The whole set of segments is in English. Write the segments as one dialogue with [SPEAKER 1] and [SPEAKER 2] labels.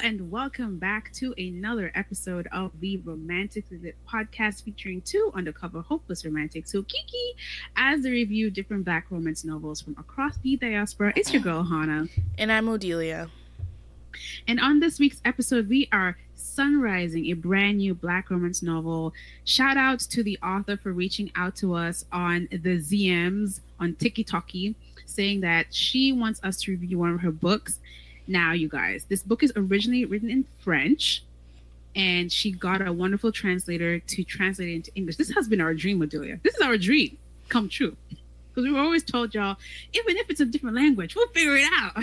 [SPEAKER 1] and welcome back to another episode of the Romantically Lit podcast featuring two undercover hopeless romantics who kiki as they review different black romance novels from across the diaspora. It's your girl, Hana.
[SPEAKER 2] And I'm Odelia.
[SPEAKER 1] And on this week's episode, we are sunrising a brand new black romance novel. Shout outs to the author for reaching out to us on the ZMs on TikTok, saying that she wants us to review one of her books. Now, you guys, this book is originally written in French, and she got a wonderful translator to translate it into English. This has been our dream, Adelia. This is our dream come true. Because we were always told y'all, even if it's a different language, we'll figure it out.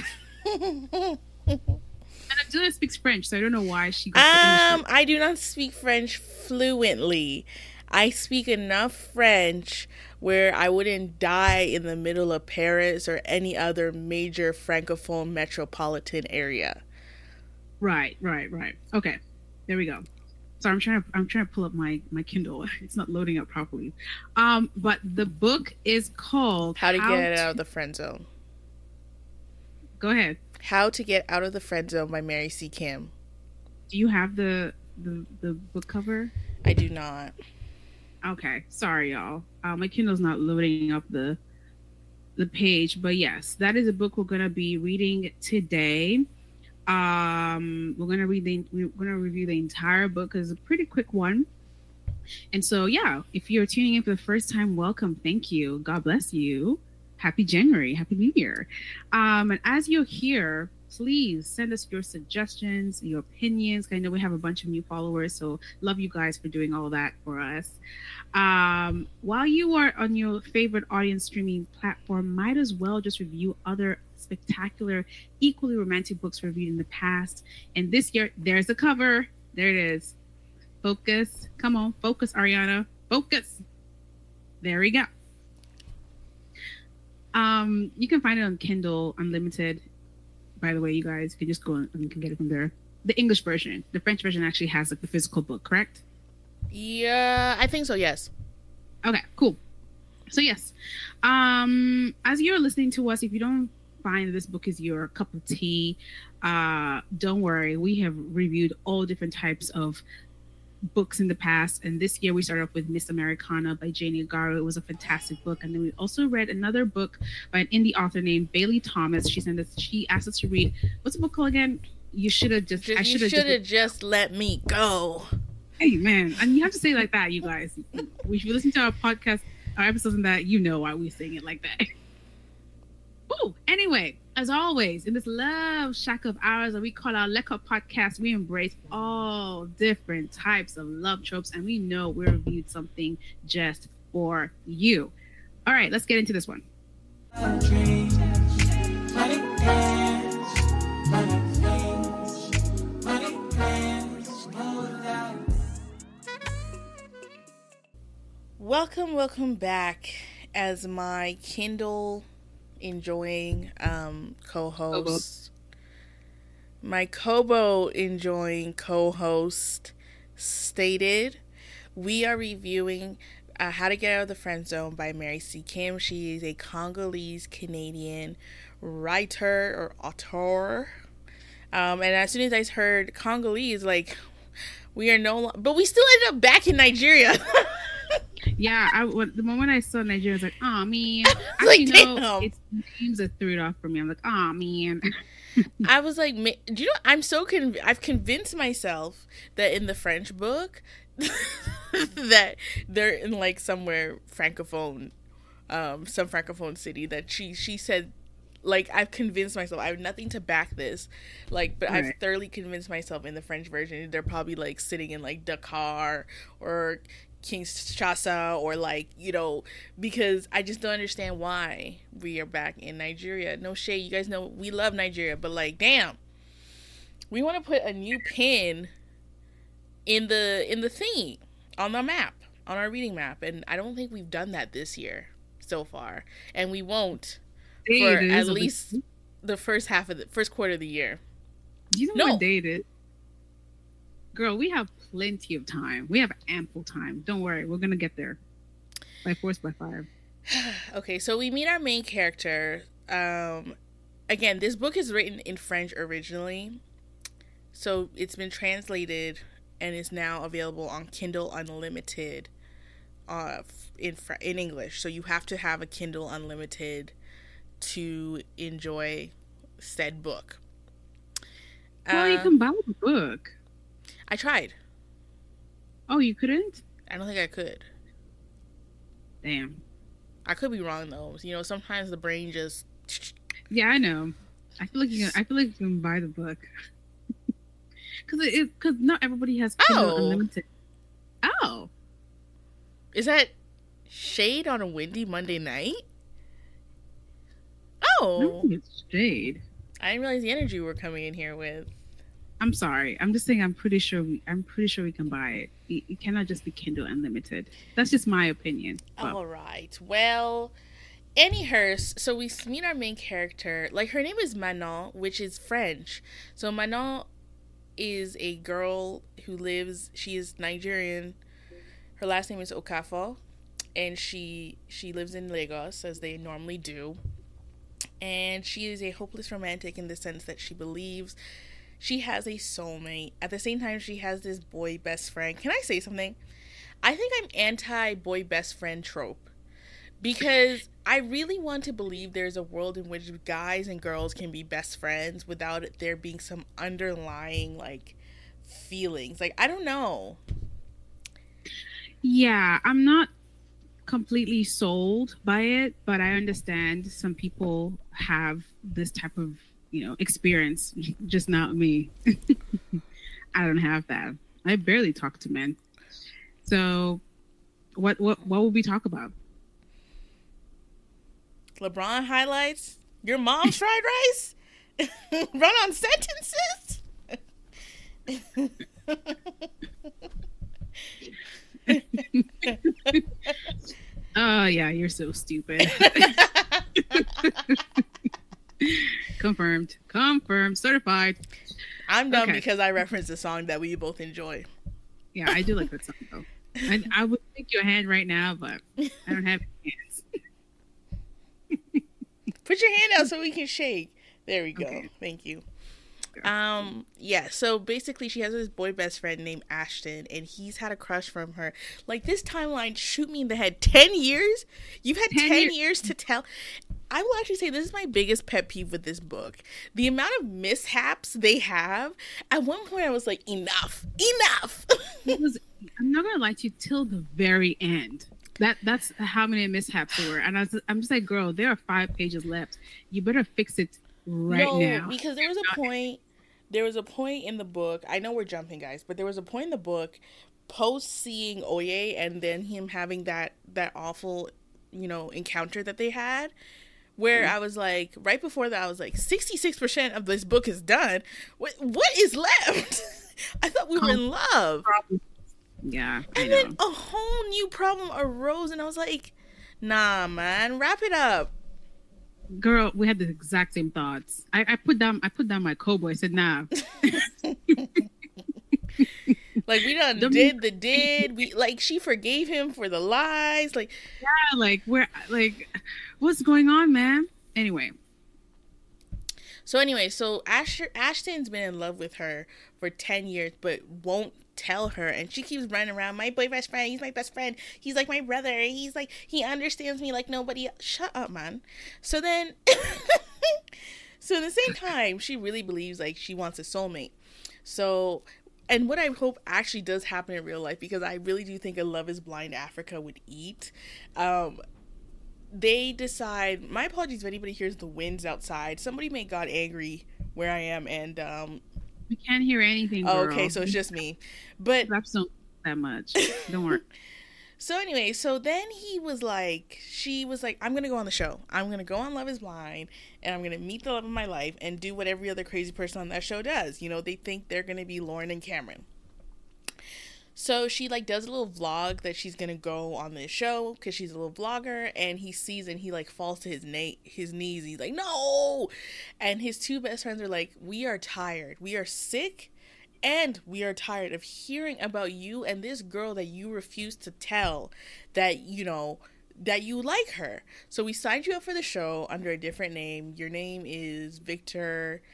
[SPEAKER 1] And Adelia speaks French, so I don't know why she got the English.
[SPEAKER 2] I do not speak French fluently. I speak enough French where I wouldn't die in the middle of Paris or any other major francophone metropolitan area.
[SPEAKER 1] Right. Okay, there we go. So I'm trying to pull up my Kindle. It's not loading up properly. But the book is called
[SPEAKER 2] How to Get Out of the Friend Zone.
[SPEAKER 1] Go ahead.
[SPEAKER 2] How to Get Out of the Friend Zone by Mary C. Kim.
[SPEAKER 1] Do you have the book cover?
[SPEAKER 2] I do not.
[SPEAKER 1] Okay, sorry y'all. My Kindle's not loading up the page, but yes, that is a book we're gonna be reading today. We're gonna review the entire book because it's a pretty quick one. And so yeah, if you're tuning in for the first time, welcome. Thank you. God bless you. Happy January. Happy New Year. And as you're here, please send us your suggestions, your opinions. I know we have a bunch of new followers, so love you guys for doing all that for us. While you are on your favorite audience streaming platform, might as well just review other spectacular, equally romantic books reviewed in the past. And this year, there's the cover. There it is. Focus. Come on. Focus, Ariana. Focus. There we go. You can find it on Kindle Unlimited. By the way, you guys can just go and you can get it from there. The English version. The French version actually has like the physical book, correct?
[SPEAKER 2] Yeah, I think so, yes.
[SPEAKER 1] Okay, cool. So yes. As you're listening to us, if you don't find this book is your cup of tea, don't worry. We have reviewed all different types of books in the past, and this year we started off with Miss Americana by Jane Igharo. It was a fantastic book. And then we also read another book by an indie author named Bailey Thomas. She asked us to read, what's the book called again? You should have
[SPEAKER 2] just let me go.
[SPEAKER 1] Hey man, and you have to say it like that, you guys. If you listen to our podcast, our episodes and that, you know why we sing it like that. Ooh, anyway, as always, in this love shack of ours that we call our Leka podcast, we embrace all different types of love tropes, and we know we reviewed something just for you. All right, let's get into this one.
[SPEAKER 2] Welcome back as my Kindle enjoying co-host, my Kobo enjoying co-host stated. We are reviewing How to Get Out of the Friend Zone by Mary C. Kim. She is a Congolese Canadian writer or author. And as soon as I heard Congolese, like, we are no longer, but we still ended up back in Nigeria.
[SPEAKER 1] Yeah, the moment I saw Nigeria, I was like, "Oh man!"
[SPEAKER 2] Like, damn.
[SPEAKER 1] It's names that threw it off for me. I'm like, "Oh man!"
[SPEAKER 2] I was like, "Do you know?" I'm so I've convinced myself that in the French book, that they're in like somewhere francophone, some francophone city. That she said, like, I've convinced myself. I have nothing to back this, like, but right. I've thoroughly convinced myself in the French version they're probably like sitting in like Dakar or Kinshasa or like, you know, because I just don't understand why we are back in Nigeria. No shade, you guys know we love Nigeria, but like, damn, we want to put a new pin in the thing on the map, on our reading map, and I don't think we've done that this year so far, and we won't for at least the first quarter of the year.
[SPEAKER 1] You know what date it? Girl, we have plenty of time. We have ample time. Don't worry. We're going to get there. By force, by fire.
[SPEAKER 2] Okay, so we meet our main character. Again, this book is written in French originally. So it's been translated and is now available on Kindle Unlimited in English. So you have to have a Kindle Unlimited to enjoy said book.
[SPEAKER 1] Well, you can buy the book.
[SPEAKER 2] I tried.
[SPEAKER 1] Oh, you couldn't?
[SPEAKER 2] I don't think I could.
[SPEAKER 1] Damn.
[SPEAKER 2] I could be wrong though. You know, sometimes the brain just.
[SPEAKER 1] Yeah, I know. I feel like you can buy the book because not everybody has Kindle Unlimited. Oh,
[SPEAKER 2] is that shade on a windy Monday night? Oh,
[SPEAKER 1] no, it's shade.
[SPEAKER 2] I didn't realize the energy we're coming in here with.
[SPEAKER 1] I'm sorry. I'm just saying. I'm pretty sure we can buy it. It cannot just be Kindle Unlimited. That's just my opinion.
[SPEAKER 2] All right. Well, anyhurst, so we meet our main character. Like, her name is Manon, which is French. So Manon is a girl she is Nigerian. Her last name is Okafor, and she lives in Lagos, as they normally do. And she is a hopeless romantic in the sense that she believes she has a soulmate. At the same time, she has this boy best friend. Can I say something? I think I'm anti-boy best friend trope. Because I really want to believe there's a world in which guys and girls can be best friends without there being some underlying, like, feelings. Like, I don't know.
[SPEAKER 1] Yeah, I'm not completely sold by it, but I understand some people have this type of, experience. Just not me. I don't have that. I barely talk to men. So what will we talk about?
[SPEAKER 2] LeBron highlights? Your mom's fried rice? Run on sentences?
[SPEAKER 1] Oh yeah, you're so stupid. Confirmed, certified.
[SPEAKER 2] I'm dumb because I referenced a song that we both enjoy.
[SPEAKER 1] Yeah, I do like that song though. I would take your hand right now, but I don't have hands.
[SPEAKER 2] Put your hand out so we can shake. There we go. Okay. Thank you. Yeah, so basically she has this boy best friend named Ashton, and he's had a crush from her. Like, this timeline, shoot me in the head. 10 years? You've had 10 years to tell. I will actually say this is my biggest pet peeve with this book. The amount of mishaps they have. At one point I was like, enough.
[SPEAKER 1] I'm not gonna lie to you, till the very end. That's how many mishaps there were. And I'm just like, girl, there are 5 pages left. You better fix it now.
[SPEAKER 2] No, because there was a point in the book. I know we're jumping, guys, but there was a point in the book post seeing Oye and then him having that awful, encounter that they had, where I was like, right before that, I was like, 66% of this book is done. What is left? I thought we were in love.
[SPEAKER 1] Yeah.
[SPEAKER 2] And then a whole new problem arose, and I was like, nah, man, wrap it up.
[SPEAKER 1] Girl, we had the exact same thoughts. I put down my cowboy. I said, nah.
[SPEAKER 2] Like, we did. We, like, she forgave him for the lies. Like,
[SPEAKER 1] yeah, what's going on, man? Anyway,
[SPEAKER 2] so Ashton's been in love with her for 10 years, but won't tell her, and she keeps running around, my boy best friend, he's my best friend, he's like my brother, he's like, he understands me like nobody else. Shut up, man. So then so at the same time, she really believes like she wants a soulmate. So, and what I hope actually does happen in real life, because I really do think a Love is Blind Africa would eat, they decide, my apologies if anybody hears the winds outside, somebody made God angry where I am, and
[SPEAKER 1] we can't hear anything, girl.
[SPEAKER 2] Oh, okay, so it's just me. But
[SPEAKER 1] perhaps don't that much. Don't worry.
[SPEAKER 2] So anyway, so then she was like, I'm going to go on the show. I'm going to go on Love is Blind, and I'm going to meet the love of my life and do what every other crazy person on that show does. They think they're going to be Lauren and Cameron. So she like does a little vlog that she's going to go on this show because she's a little vlogger, and he sees and he like falls to his knees. He's like, no. And his 2 best friends are like, we are tired. We are sick. And we are tired of hearing about you and this girl that you refuse to tell that, that you like her. So we signed you up for the show under a different name. Your name is Victor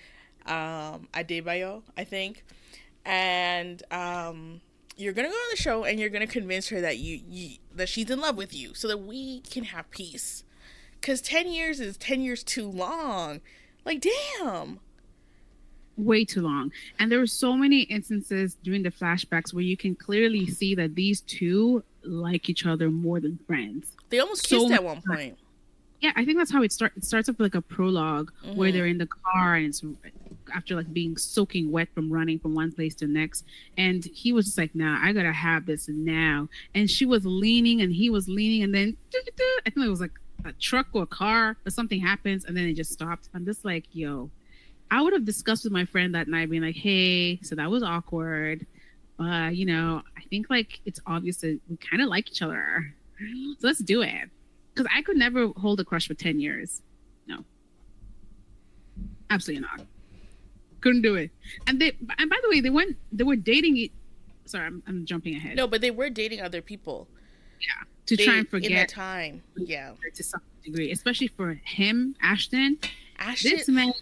[SPEAKER 2] Adebayo, I think. And you're gonna go on the show and you're gonna convince her that that she's in love with you, so that we can have peace. Because 10 years is 10 years too long. Like, damn.
[SPEAKER 1] Way too long. And there were so many instances during the flashbacks where you can clearly see that these two like each other more than friends.
[SPEAKER 2] They almost kissed at one point.
[SPEAKER 1] Yeah, I think that's how it starts. It starts off like a prologue where they're in the car and it's after like being soaking wet from running from one place to the next. And he was just like, nah, I gotta have this now. And she was leaning and he was leaning, and then I think it was like a truck or a car or something happens and then it just stopped. I'm just like, yo, I would have discussed with my friend that night, being like, hey, so that was awkward. You know, I think like it's obvious that we kind of like each other. So let's do it. Because I could never hold a crush for 10 years. No. Absolutely not. Couldn't do it. And by the way, they were dating it. Sorry, I'm jumping ahead.
[SPEAKER 2] No, but they were dating other people.
[SPEAKER 1] Yeah. To try and forget.
[SPEAKER 2] In that time. Yeah.
[SPEAKER 1] To some degree. Especially for him, Ashton. This man.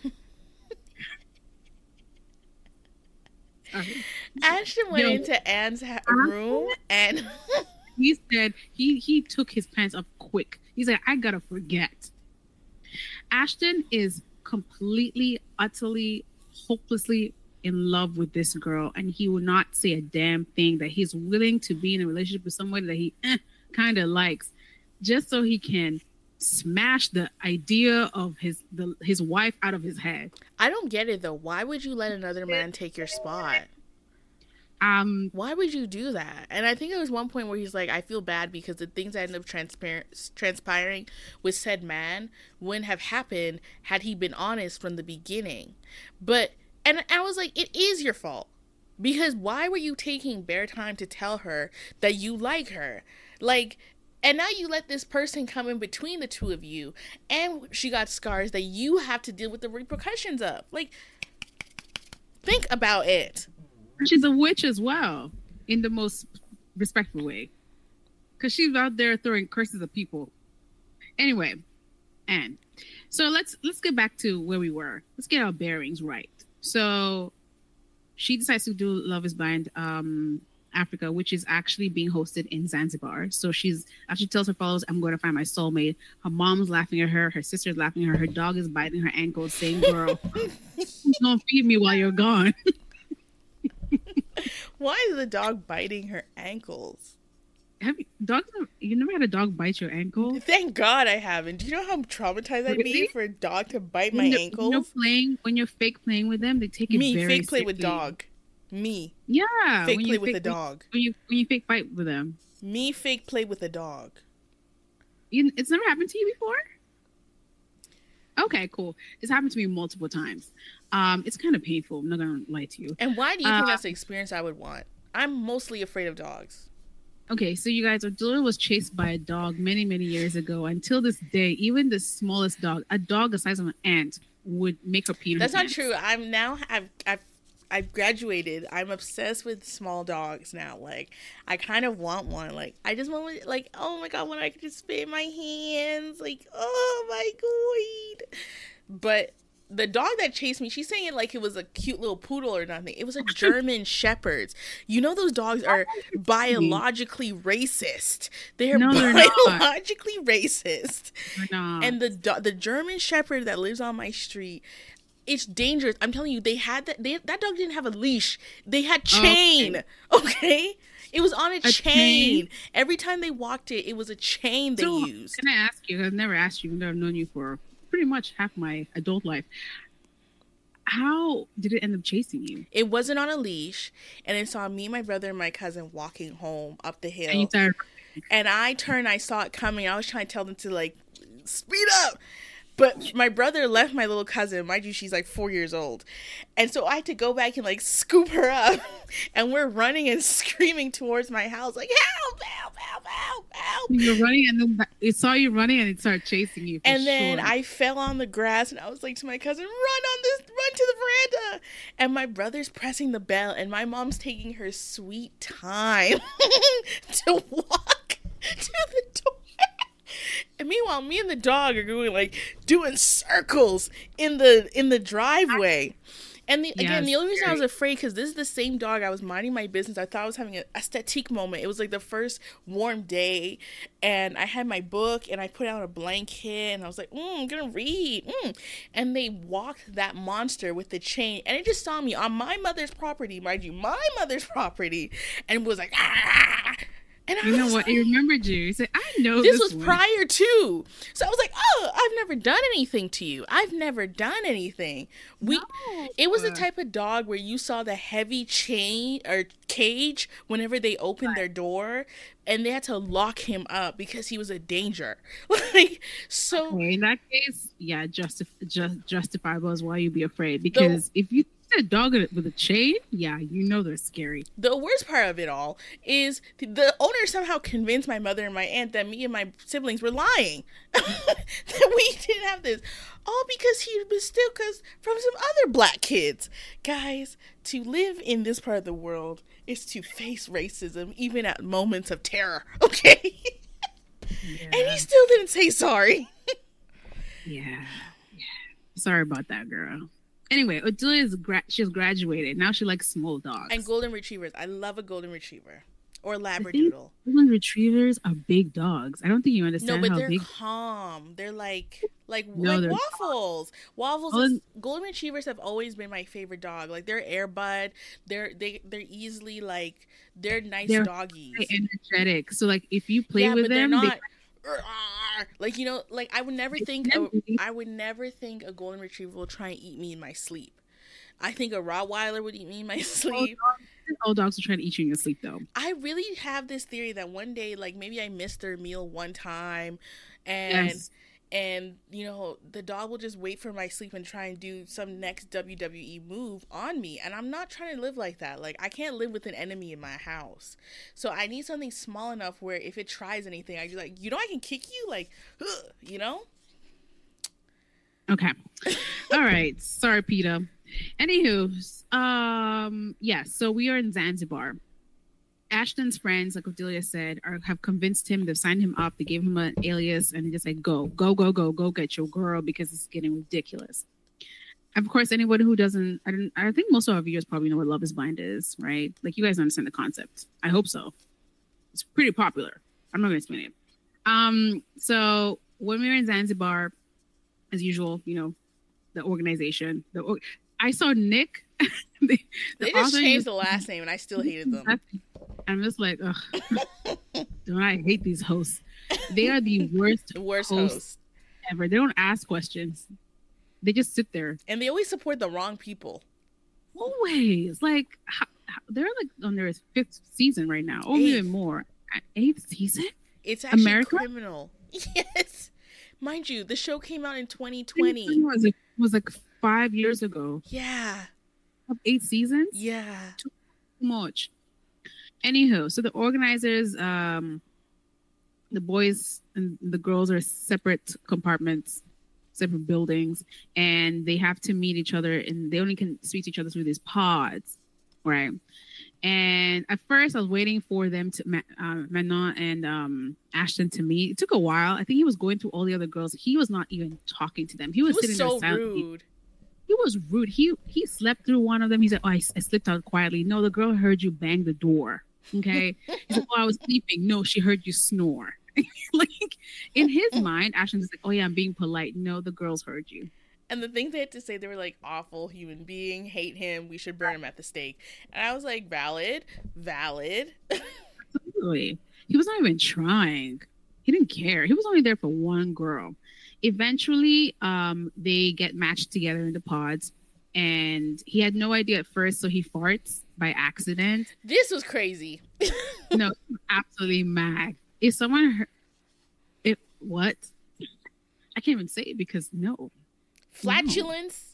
[SPEAKER 2] Ashton went into Anne's room and
[SPEAKER 1] he said he took his pants up quick. He's like, I gotta forget. Ashton is completely, utterly, hopelessly in love with this girl, and he will not say a damn thing that he's willing to be in a relationship with somebody that he kind of likes, just so he can smash the idea of his wife out of his head.
[SPEAKER 2] I don't get it though. Why would you let another man take your spot? Why would you do that? And I think there was one point where he's like, I feel bad because the things that end up transpiring with said man wouldn't have happened had he been honest from the beginning. But, and I was like, it is your fault. Because why were you taking bare time to tell her that you like her? Like, and now you let this person come in between the two of you, and she got scars that you have to deal with the repercussions of. Like, think about it.
[SPEAKER 1] She's a witch as well, in the most respectful way, because she's out there throwing curses at people. Anyway, and so let's get back to where we were. Let's get our bearings right. So she decides to do Love Is Blind Africa, which is actually being hosted in Zanzibar. So she tells her followers, I'm going to find my soulmate. Her mom's laughing at her. Her sister's laughing at her. Her dog is biting her ankles, saying, girl, don't feed me while you're gone.
[SPEAKER 2] Why is the dog biting her ankles?
[SPEAKER 1] You never had a dog bite your ankle?
[SPEAKER 2] Thank God I haven't. Do you know how traumatized I'd be for a dog to bite my ankles?
[SPEAKER 1] When you're fake playing with them, they take it very
[SPEAKER 2] fake play
[SPEAKER 1] seriously.
[SPEAKER 2] with dog. Me.
[SPEAKER 1] Yeah.
[SPEAKER 2] Fake play with a dog.
[SPEAKER 1] When you fake fight with them.
[SPEAKER 2] Me fake play with a dog.
[SPEAKER 1] It's never happened to you before? Okay, cool. It's happened to me multiple times. It's kind of painful. I'm not gonna lie to you.
[SPEAKER 2] And why do you think that's the experience I would want? I'm mostly afraid of dogs.
[SPEAKER 1] Okay, so you guys, Abdullah was chased by a dog many, many years ago. Until this day, even the smallest dog, a dog the size of an ant, would make her pee in her
[SPEAKER 2] That's not
[SPEAKER 1] pants.
[SPEAKER 2] true. I've graduated. I'm obsessed with small dogs now. Like, I kind of want one. Like, I just want, like, oh my God, when I could just fit in my hands. Like, oh my God. But the dog that chased me, she's saying it like it was a cute little poodle or nothing. It was a German Shepherd. You know those dogs are biologically racist. They're biologically racist.
[SPEAKER 1] They're not.
[SPEAKER 2] And the German Shepherd that lives on my street, it's dangerous. I'm telling you, that dog didn't have a leash. They had chain. Okay? It was on a chain. Every time they walked it was a chain they used.
[SPEAKER 1] Can I ask you? I've never asked you, even though I've known you for pretty much half my adult life. How did it end up chasing you?
[SPEAKER 2] It wasn't on a leash, and it saw me, my brother, and my cousin walking home up the hill.
[SPEAKER 1] And you started...
[SPEAKER 2] And I turned, I saw it coming. I was trying to tell them to, like, speed up. But my brother left my little cousin. Mind you, she's like 4 years old. And so I had to go back and like scoop her up. And we're running and screaming towards my house. Like, help, help, help, help, help.
[SPEAKER 1] You're running and then it saw you running and it started chasing you.
[SPEAKER 2] And then I fell on the grass and I was like to my cousin, run to the veranda. And my brother's pressing the bell and my mom's taking her sweet time to walk to the door. And meanwhile, me and the dog are going like doing circles in the driveway. And again,
[SPEAKER 1] Yes,
[SPEAKER 2] the only reason I was
[SPEAKER 1] very.
[SPEAKER 2] afraid, because this is the same dog. I was minding my business. I thought I was having an aesthetic moment. It was like the first warm day, and I had my book, and I put out a blanket, and I was like, I'm gonna read. And they walked that monster with the chain, and it just saw me on my mother's property, mind you, my mother's property, and was like, ah! And I
[SPEAKER 1] You know
[SPEAKER 2] was
[SPEAKER 1] what?
[SPEAKER 2] like,
[SPEAKER 1] He remembered you. He said, "I know
[SPEAKER 2] this
[SPEAKER 1] this
[SPEAKER 2] was
[SPEAKER 1] one."
[SPEAKER 2] prior to. So I was like, oh, I've never done anything to you. I've never done anything.
[SPEAKER 1] No.
[SPEAKER 2] It was the type of dog where you saw the heavy chain or cage whenever they opened their door, and they had to lock him up because he was a danger. Like, so
[SPEAKER 1] Okay, in that case, yeah, justifiable as why you'd be afraid.
[SPEAKER 2] the
[SPEAKER 1] Because if you see a dog with a chain, yeah, you know they're scary.
[SPEAKER 2] the worst part of it all is the owner somehow convinced my mother and my aunt that me and my siblings were lying. That we didn't have this. All because he mistook us from some other black kids. Guys, to live in this part of the world is to face racism even at moments of terror, okay? And he
[SPEAKER 1] Yeah,
[SPEAKER 2] still didn't say sorry.
[SPEAKER 1] yeah. Sorry about that, girl. Anyway, Odelia's she's graduated. Now she likes small dogs.
[SPEAKER 2] And golden retrievers. I love a golden retriever. Or
[SPEAKER 1] The thing,
[SPEAKER 2] labradoodle.
[SPEAKER 1] golden retrievers are big dogs. I don't think you
[SPEAKER 2] No,
[SPEAKER 1] understand
[SPEAKER 2] but
[SPEAKER 1] how
[SPEAKER 2] they're
[SPEAKER 1] big.
[SPEAKER 2] calm. They're like
[SPEAKER 1] No, they're
[SPEAKER 2] waffles. Waffles is,
[SPEAKER 1] golden,
[SPEAKER 2] golden retrievers have always been my favorite dog. Like they're airbud. They're easily like they're nice
[SPEAKER 1] they're
[SPEAKER 2] doggies.
[SPEAKER 1] very energetic. So like if you play
[SPEAKER 2] Yeah,
[SPEAKER 1] with
[SPEAKER 2] but they're
[SPEAKER 1] them,
[SPEAKER 2] not like like I would never think
[SPEAKER 1] they
[SPEAKER 2] I would never think a golden retriever will try and eat me in my sleep. I think a Rottweiler would eat me in my sleep.
[SPEAKER 1] all dogs are trying to eat you in your sleep though.
[SPEAKER 2] I really have this theory that one day, like maybe I missed their meal one time, and
[SPEAKER 1] Yes.
[SPEAKER 2] and you know the dog will just wait for my sleep and try and do some next WWE move on me, and I'm not trying to live like that. Like I can't live with an enemy in my house, so I need something small enough where if it tries anything, I just like I can kick you like, you know.
[SPEAKER 1] Okay. All right. Sorry, Peter. Anywho, yes. So we are in Zanzibar. Ashton's friends, like Odelia said, have convinced him. They've signed him up. They gave him an alias, and they just like, go get your girl because it's getting ridiculous. Of course, anybody who doesn't, I think most of our viewers probably know what Love Is Blind is, right? Like you guys understand the concept. I hope so. It's pretty popular. I'm not going to explain it. So when we were in Zanzibar, as usual, the organization, I saw Nick. the
[SPEAKER 2] They just
[SPEAKER 1] author,
[SPEAKER 2] changed the last name, and I still hated them.
[SPEAKER 1] I'm just like, ugh. Don't I hate these hosts? They are the worst,
[SPEAKER 2] The worst
[SPEAKER 1] hosts
[SPEAKER 2] host,
[SPEAKER 1] ever. They don't ask questions. They just sit there.
[SPEAKER 2] and they always support the wrong people.
[SPEAKER 1] Always. Like, they're like on their 5th season right now. Or
[SPEAKER 2] Eighth.
[SPEAKER 1] even more. 8th season?
[SPEAKER 2] It's actually
[SPEAKER 1] America?
[SPEAKER 2] criminal. Yes. Mind you, the show came out in 2020.
[SPEAKER 1] It was like 5 years ago.
[SPEAKER 2] Yeah.
[SPEAKER 1] Of 8 seasons?
[SPEAKER 2] Yeah.
[SPEAKER 1] Too much. Anywho, so the organizers, the boys and the girls are separate compartments, separate buildings, and they have to meet each other, and they only can speak to each other through these pods, right? And at first, I was waiting for them to Manon and Ashton to meet. It took a while. I think he was going through all the other girls. He was not even talking to them. He was sitting
[SPEAKER 2] so
[SPEAKER 1] there silently.
[SPEAKER 2] rude.
[SPEAKER 1] He was rude. He slept through one of them. He said, "Oh, I slipped out quietly." No, the girl heard you bang the door. Okay. He said, "Oh, I was sleeping." No, she heard you snore. Like in his mind, Ashton's like, "Oh yeah, I'm being polite." No, the girls heard you.
[SPEAKER 2] And the things they had to say, they were like, awful human being, hate him, we should burn him at the stake. And I was like, valid.
[SPEAKER 1] Absolutely. He was not even trying. He didn't care. He was only there for one girl. Eventually, they get matched together in the pods, and he had no idea at first, so he farts by accident.
[SPEAKER 2] This was crazy.
[SPEAKER 1] No, absolutely mad. If someone heard what? I can't even say it because no.
[SPEAKER 2] Flatulence.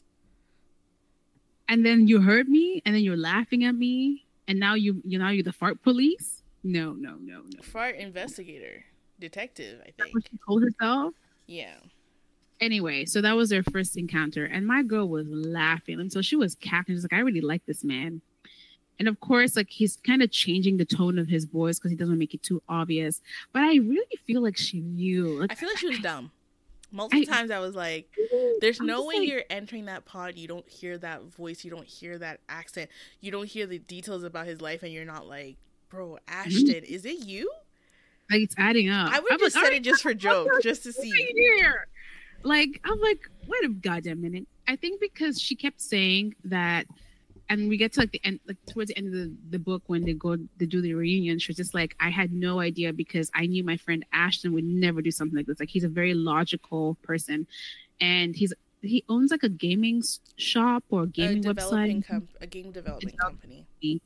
[SPEAKER 1] And then you heard me, and then you're laughing at me, and now you're the fart police. No.
[SPEAKER 2] Fart investigator. Detective, I
[SPEAKER 1] That's what
[SPEAKER 2] think.
[SPEAKER 1] she called herself.
[SPEAKER 2] Yeah.
[SPEAKER 1] Anyway, so that was their first encounter, and my girl was laughing, and so she was cackling. She's like, "I really like this man," and of course, like he's kind of changing the tone of his voice because he doesn't make it too obvious. But I really feel like she knew. Like,
[SPEAKER 2] I feel like she was dumb. Multiple times I was like, there's
[SPEAKER 1] I'm
[SPEAKER 2] no
[SPEAKER 1] just
[SPEAKER 2] way
[SPEAKER 1] like,
[SPEAKER 2] you're entering that pod. You don't hear that voice. You don't hear that accent. You don't hear the details about his life. And you're not like, bro, Ashton, is it you?
[SPEAKER 1] like it's adding up.
[SPEAKER 2] I would have just said it just for jokes, just to see.
[SPEAKER 1] Here. Like, I'm like, wait a goddamn minute. I think because she kept saying that, and we get to like the end, like towards the end of the book when they do the reunion, she was just like, I had no idea because I knew my friend Ashton would never do something like this. Like, he's a very logical person, and he owns like a gaming shop or a gaming website,
[SPEAKER 2] a game developing company.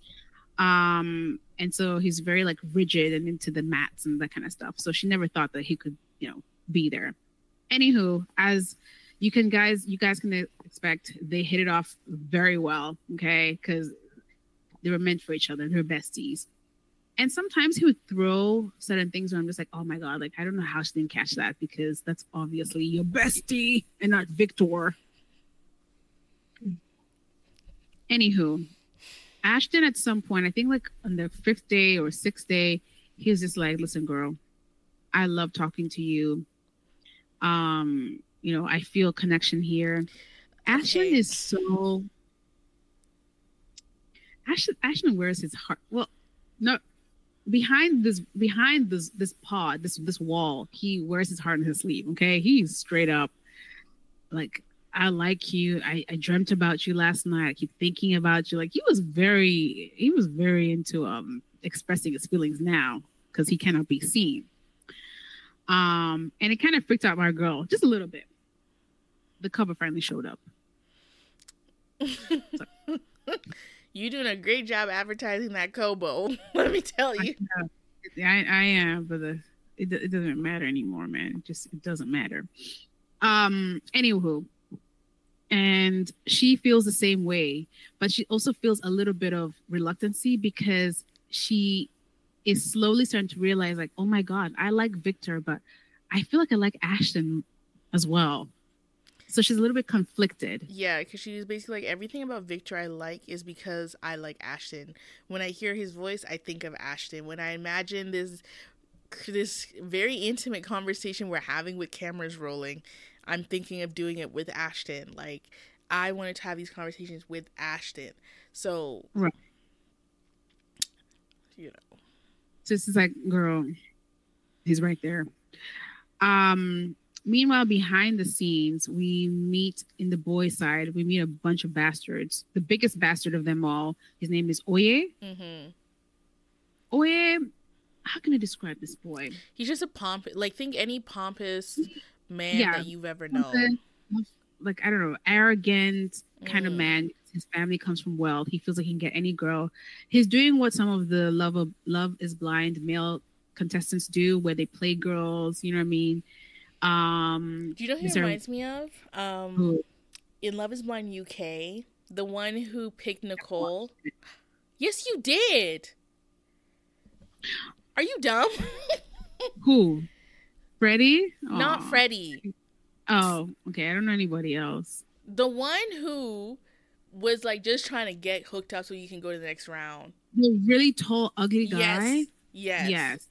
[SPEAKER 1] And so he's very like rigid and into the maths and that kind of stuff. So she never thought that he could, be there. Anywho, as you guys can expect, they hit it off very well, okay? Because they were meant for each other. They were besties. And sometimes he would throw certain things where I'm just like, oh my God, like, I don't know how she didn't catch that, because that's obviously your bestie and not Victor. Anywho, Ashton at some point, I think like on the 5th day or 6th day, he was just like, listen, girl, I love talking to you. I feel a connection here. Ashton is so... Ashton wears his heart. Well, no, behind this pod, this wall, he wears his heart on his sleeve. Okay, he's straight up like, I like you. I dreamt about you last night. I keep thinking about you. Like, he was very into expressing his feelings now because he cannot be seen. And it kind of freaked out my girl just a little bit. The cover finally showed up.
[SPEAKER 2] You doing a great job advertising that Kobo. Let me tell you.
[SPEAKER 1] I am, but it doesn't matter anymore, man. It doesn't matter. Anywho, and she feels the same way, but she also feels a little bit of reluctancy because she is slowly starting to realize, like, oh my God, I like Victor, but I feel like I like Ashton as well. So she's a little bit conflicted.
[SPEAKER 2] Yeah, because she's basically like, everything about Victor I like is because I like Ashton. When I hear his voice, I think of Ashton. When I imagine this very intimate conversation we're having with cameras rolling, I'm thinking of doing it with Ashton. Like, I wanted to have these conversations with Ashton. So,
[SPEAKER 1] right. So it's like, girl, he's right there. Meanwhile, behind the scenes, we meet in the boys' side. We meet a bunch of bastards. The biggest bastard of them all, his name is Oye. Mm-hmm. Oye, how can I describe this boy?
[SPEAKER 2] He's just a think any pompous man that you've ever known.
[SPEAKER 1] Like, I don't know, arrogant kind of man. His family comes from wealth. He feels like he can get any girl. He's doing what some of the Love is Blind male contestants do, where they play girls. You know what I mean?
[SPEAKER 2] Do you know who he reminds me of?
[SPEAKER 1] Who?
[SPEAKER 2] In Love is Blind UK, the one who picked Nicole. Yes, you did. Are you dumb?
[SPEAKER 1] Who? Freddie?
[SPEAKER 2] Not Freddie.
[SPEAKER 1] Oh, okay. I don't know anybody else.
[SPEAKER 2] The one who was like just trying to get hooked up so you can go to the next round.
[SPEAKER 1] The really tall, ugly guy?
[SPEAKER 2] Yes.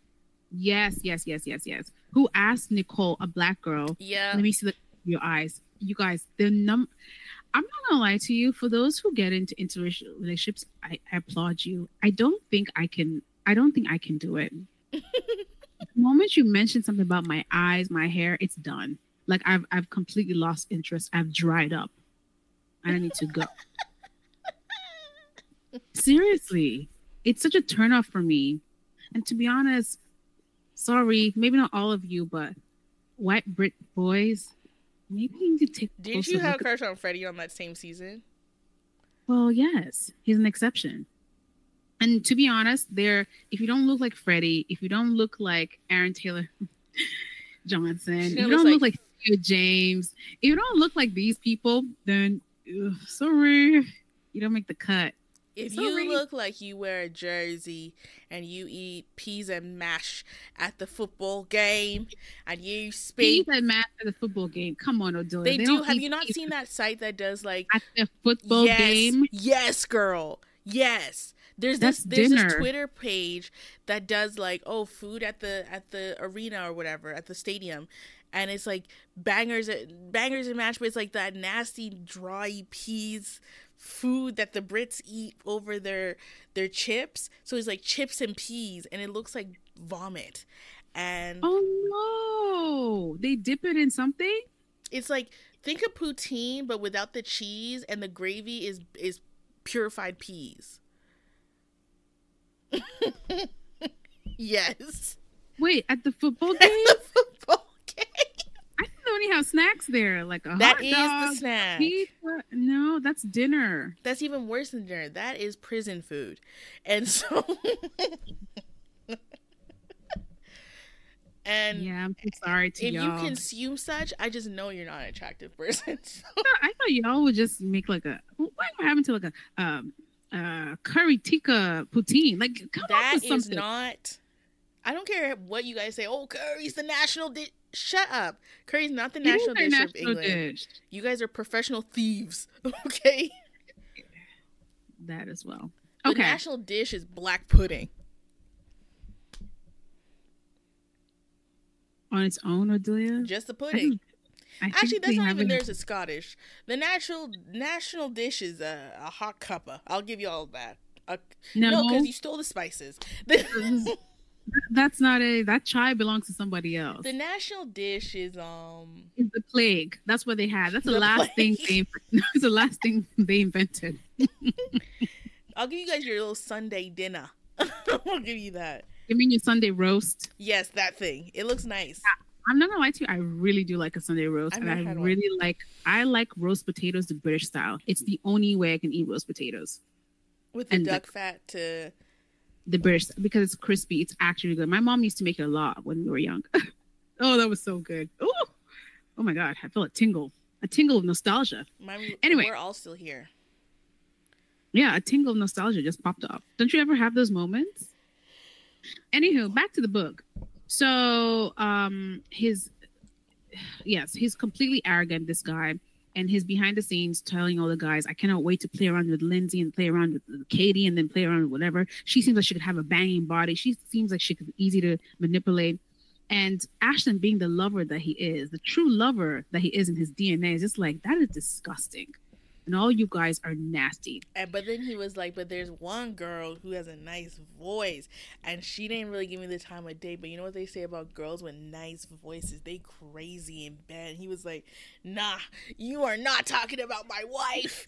[SPEAKER 1] Who asked Nicole, a black girl,
[SPEAKER 2] yeah,
[SPEAKER 1] let me see your eyes. You guys, I'm not gonna lie to you. For those who get into interracial relationships, I applaud you. I don't think I can do it. The moment you mention something about my eyes, my hair, it's done. Like, I've completely lost interest. I've dried up. I need to go. Seriously, it's such a turnoff for me. And to be honest, sorry, maybe not all of you, but white Brit boys, maybe you need to take.
[SPEAKER 2] Didn't you have a crush on Freddie on that same season?
[SPEAKER 1] Well, yes, he's an exception. And to be honest, if you don't look like Freddie, if you don't look like Aaron Taylor Johnson, if you don't look like Theo James, if you don't look like these people, then sorry, you don't make the cut.
[SPEAKER 2] If you look like you wear a jersey and you eat peas and mash at the football game and you speak...
[SPEAKER 1] Peas and mash at the football game. Come on, Odelia.
[SPEAKER 2] They do. Have you not seen that site that does like...
[SPEAKER 1] At the football game?
[SPEAKER 2] Yes, girl. Yes. There's
[SPEAKER 1] That's
[SPEAKER 2] this
[SPEAKER 1] dinner.
[SPEAKER 2] Twitter page that does like, oh, food at the arena or whatever, at the stadium. And it's like bangers and mash, but it's like that nasty dry peas food that the Brits eat over their chips. So it's like chips and peas and it looks like vomit. And
[SPEAKER 1] Oh no. They dip it in something?
[SPEAKER 2] it's like, think of poutine but without the cheese, and the gravy is purified peas. Yes.
[SPEAKER 1] Wait, at the football game?
[SPEAKER 2] The football game.
[SPEAKER 1] I think they only have snacks there, like a
[SPEAKER 2] That
[SPEAKER 1] hot
[SPEAKER 2] is
[SPEAKER 1] dog,
[SPEAKER 2] the snack.
[SPEAKER 1] pizza. No, that's dinner.
[SPEAKER 2] That's even worse than dinner. That is prison food. And so and
[SPEAKER 1] Yeah, I'm so sorry to
[SPEAKER 2] if
[SPEAKER 1] y'all.
[SPEAKER 2] you consume such, I just know you're not an attractive person. So
[SPEAKER 1] I thought y'all would just make like a what happened to like a curry tikka poutine? Like come up
[SPEAKER 2] that
[SPEAKER 1] with
[SPEAKER 2] is
[SPEAKER 1] something.
[SPEAKER 2] not. I don't care what you guys say. Oh, curry's the national dish. Shut up. Curry's not the
[SPEAKER 1] It is
[SPEAKER 2] national
[SPEAKER 1] their
[SPEAKER 2] dish of
[SPEAKER 1] national
[SPEAKER 2] England.
[SPEAKER 1] dish.
[SPEAKER 2] You guys are professional thieves. Okay.
[SPEAKER 1] That as well.
[SPEAKER 2] The
[SPEAKER 1] Okay.
[SPEAKER 2] national dish is black pudding.
[SPEAKER 1] On its own, Odelia?
[SPEAKER 2] Just the
[SPEAKER 1] I
[SPEAKER 2] pudding.
[SPEAKER 1] think- I think
[SPEAKER 2] Actually, that's
[SPEAKER 1] they
[SPEAKER 2] not
[SPEAKER 1] have
[SPEAKER 2] even
[SPEAKER 1] it-
[SPEAKER 2] theirs. It's Scottish. The national dish is a hot cuppa. I'll give you all of that. No, because you stole the spices.
[SPEAKER 1] That's not that chai belongs to somebody else.
[SPEAKER 2] The national dish is
[SPEAKER 1] It's the plague. That's what they had. That's the
[SPEAKER 2] The
[SPEAKER 1] last thing
[SPEAKER 2] plague.
[SPEAKER 1] that's the last thing they invented.
[SPEAKER 2] I'll give you guys your little Sunday dinner. I'll give you that.
[SPEAKER 1] You mean your Sunday roast?
[SPEAKER 2] Yes, that thing. It looks nice.
[SPEAKER 1] I'm not gonna lie to you. I really do like a Sunday roast,
[SPEAKER 2] I've
[SPEAKER 1] and
[SPEAKER 2] never
[SPEAKER 1] I
[SPEAKER 2] had one.
[SPEAKER 1] really like roast potatoes the British style. It's the only way I can eat roast potatoes,
[SPEAKER 2] With the
[SPEAKER 1] and
[SPEAKER 2] duck fat to...
[SPEAKER 1] the British, because it's crispy. It's actually good. My mom used to make it a lot when we were young. Oh, that was so good. Oh my god, I feel a tingle of nostalgia. Anyway.
[SPEAKER 2] We're all still here.
[SPEAKER 1] Yeah, a tingle of nostalgia just popped up. Don't you ever have those moments? Anywho, back to the book. So, he's completely arrogant, this guy, and he's behind the scenes telling all the guys, I cannot wait to play around with Lindsay and play around with Katie and then play around with whatever. She seems like she could have a banging body. She seems like she could be easy to manipulate. And Ashton, being the lover that he is, the true lover that he is in his DNA, is just like, that is disgusting. And all you guys are nasty.
[SPEAKER 2] But then he was like, but there's one girl who has a nice voice, and she didn't really give me the time of day. But you know what they say about girls with nice voices? They crazy in bed. And he was like, nah, you are not talking about my wife.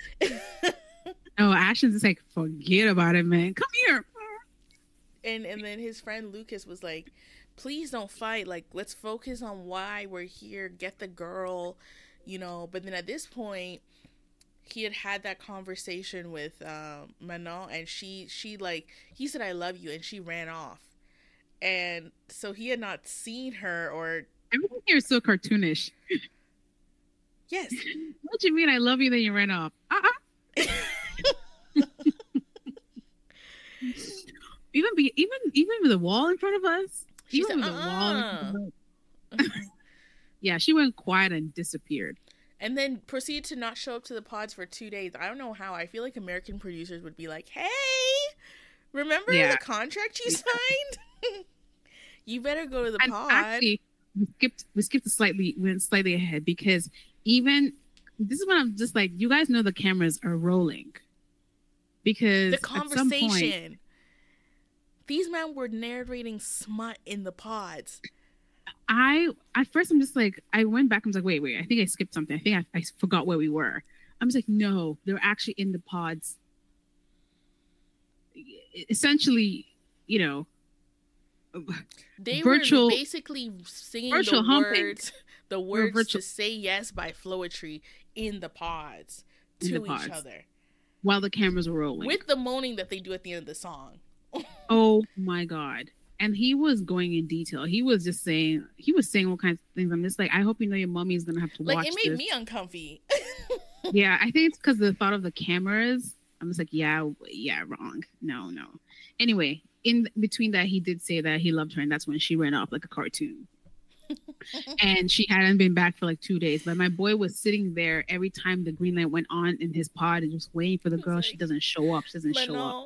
[SPEAKER 1] Oh, Ashton's just like, forget about it, man. Come here.
[SPEAKER 2] And then his friend Lucas was like, please don't fight. Like, let's focus on why we're here. Get the girl, you know. But then at this point, he had that conversation with Manon, and she like, he said, I love you, and she ran off. And so he had not seen her, or...
[SPEAKER 1] Everything here is so cartoonish.
[SPEAKER 2] Yes.
[SPEAKER 1] What do you mean I love you, then you ran off? Even with the wall in front of us?
[SPEAKER 2] She
[SPEAKER 1] Even
[SPEAKER 2] said,
[SPEAKER 1] with the wall in front of us. Yeah, she went quiet and disappeared.
[SPEAKER 2] And then proceeded to not show up to the pods for 2 days. I don't know how. I feel like American producers would be like, hey, remember the contract you signed? You better go to the pod.
[SPEAKER 1] Actually, we went slightly ahead, because even this is when I'm just like, you guys know the cameras are rolling. Because
[SPEAKER 2] The
[SPEAKER 1] at some
[SPEAKER 2] conversation.
[SPEAKER 1] point,
[SPEAKER 2] These men were narrating smut in the pods.
[SPEAKER 1] at first I'm just like, I went back and was like, wait, I think I skipped something. I think I forgot where we were. I'm just like, no, they're actually in the pods. Essentially, you know,
[SPEAKER 2] They
[SPEAKER 1] virtual-
[SPEAKER 2] were basically singing
[SPEAKER 1] virtual humping.
[SPEAKER 2] the words
[SPEAKER 1] virtual-
[SPEAKER 2] to Say Yes by Floetry in the pods
[SPEAKER 1] In
[SPEAKER 2] to
[SPEAKER 1] the pods.
[SPEAKER 2] each other.
[SPEAKER 1] while the cameras were rolling.
[SPEAKER 2] With the moaning that they do at the end of the song.
[SPEAKER 1] Oh my god. And he was going in detail. He was saying all kinds of things. I'm just like, I hope you know your mommy is gonna have to watch
[SPEAKER 2] Like, it made
[SPEAKER 1] this.
[SPEAKER 2] me uncomfy.
[SPEAKER 1] Yeah, I think it's because the thought of the cameras. I'm just like, yeah, wrong. No. Anyway, in between that, he did say that he loved her, and that's when she ran off like a cartoon. And she hadn't been back for like 2 days. But my boy was sitting there every time the green light went on in his pod and just waiting for the girl. Like, she doesn't show up. She doesn't show up.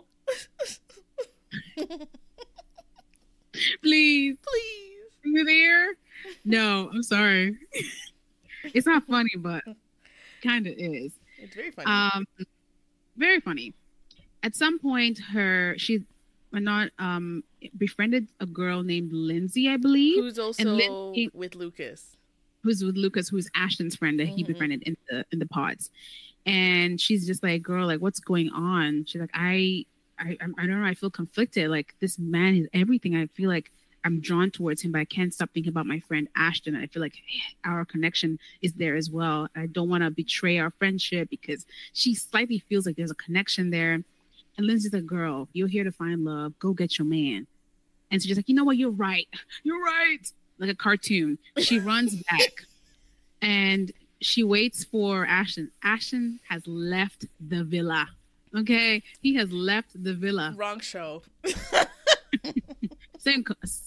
[SPEAKER 1] Please. Are you there? No, I'm sorry. It's not funny, but kind of is.
[SPEAKER 2] It's very funny.
[SPEAKER 1] Very funny. At some point, she befriended a girl named Lindsay, I believe,
[SPEAKER 2] who's also with Lucas.
[SPEAKER 1] Who's with Lucas, who's Ashton's friend that he befriended in the pods. And she's just like, girl, like, what's going on? She's like, I don't know. I feel conflicted. Like, this man is everything. I feel like I'm drawn towards him, but I can't stop thinking about my friend Ashton. And I feel like our connection is there as well. I don't want to betray our friendship because she slightly feels like there's a connection there. And Lindsay's like, girl, you're here to find love. Go get your man. And so she's like, you know what? You're right. You're right. Like a cartoon. She runs back and she waits for Ashton. Ashton has left the villa. Okay? He has left the villa.
[SPEAKER 2] Wrong show.
[SPEAKER 1] Same,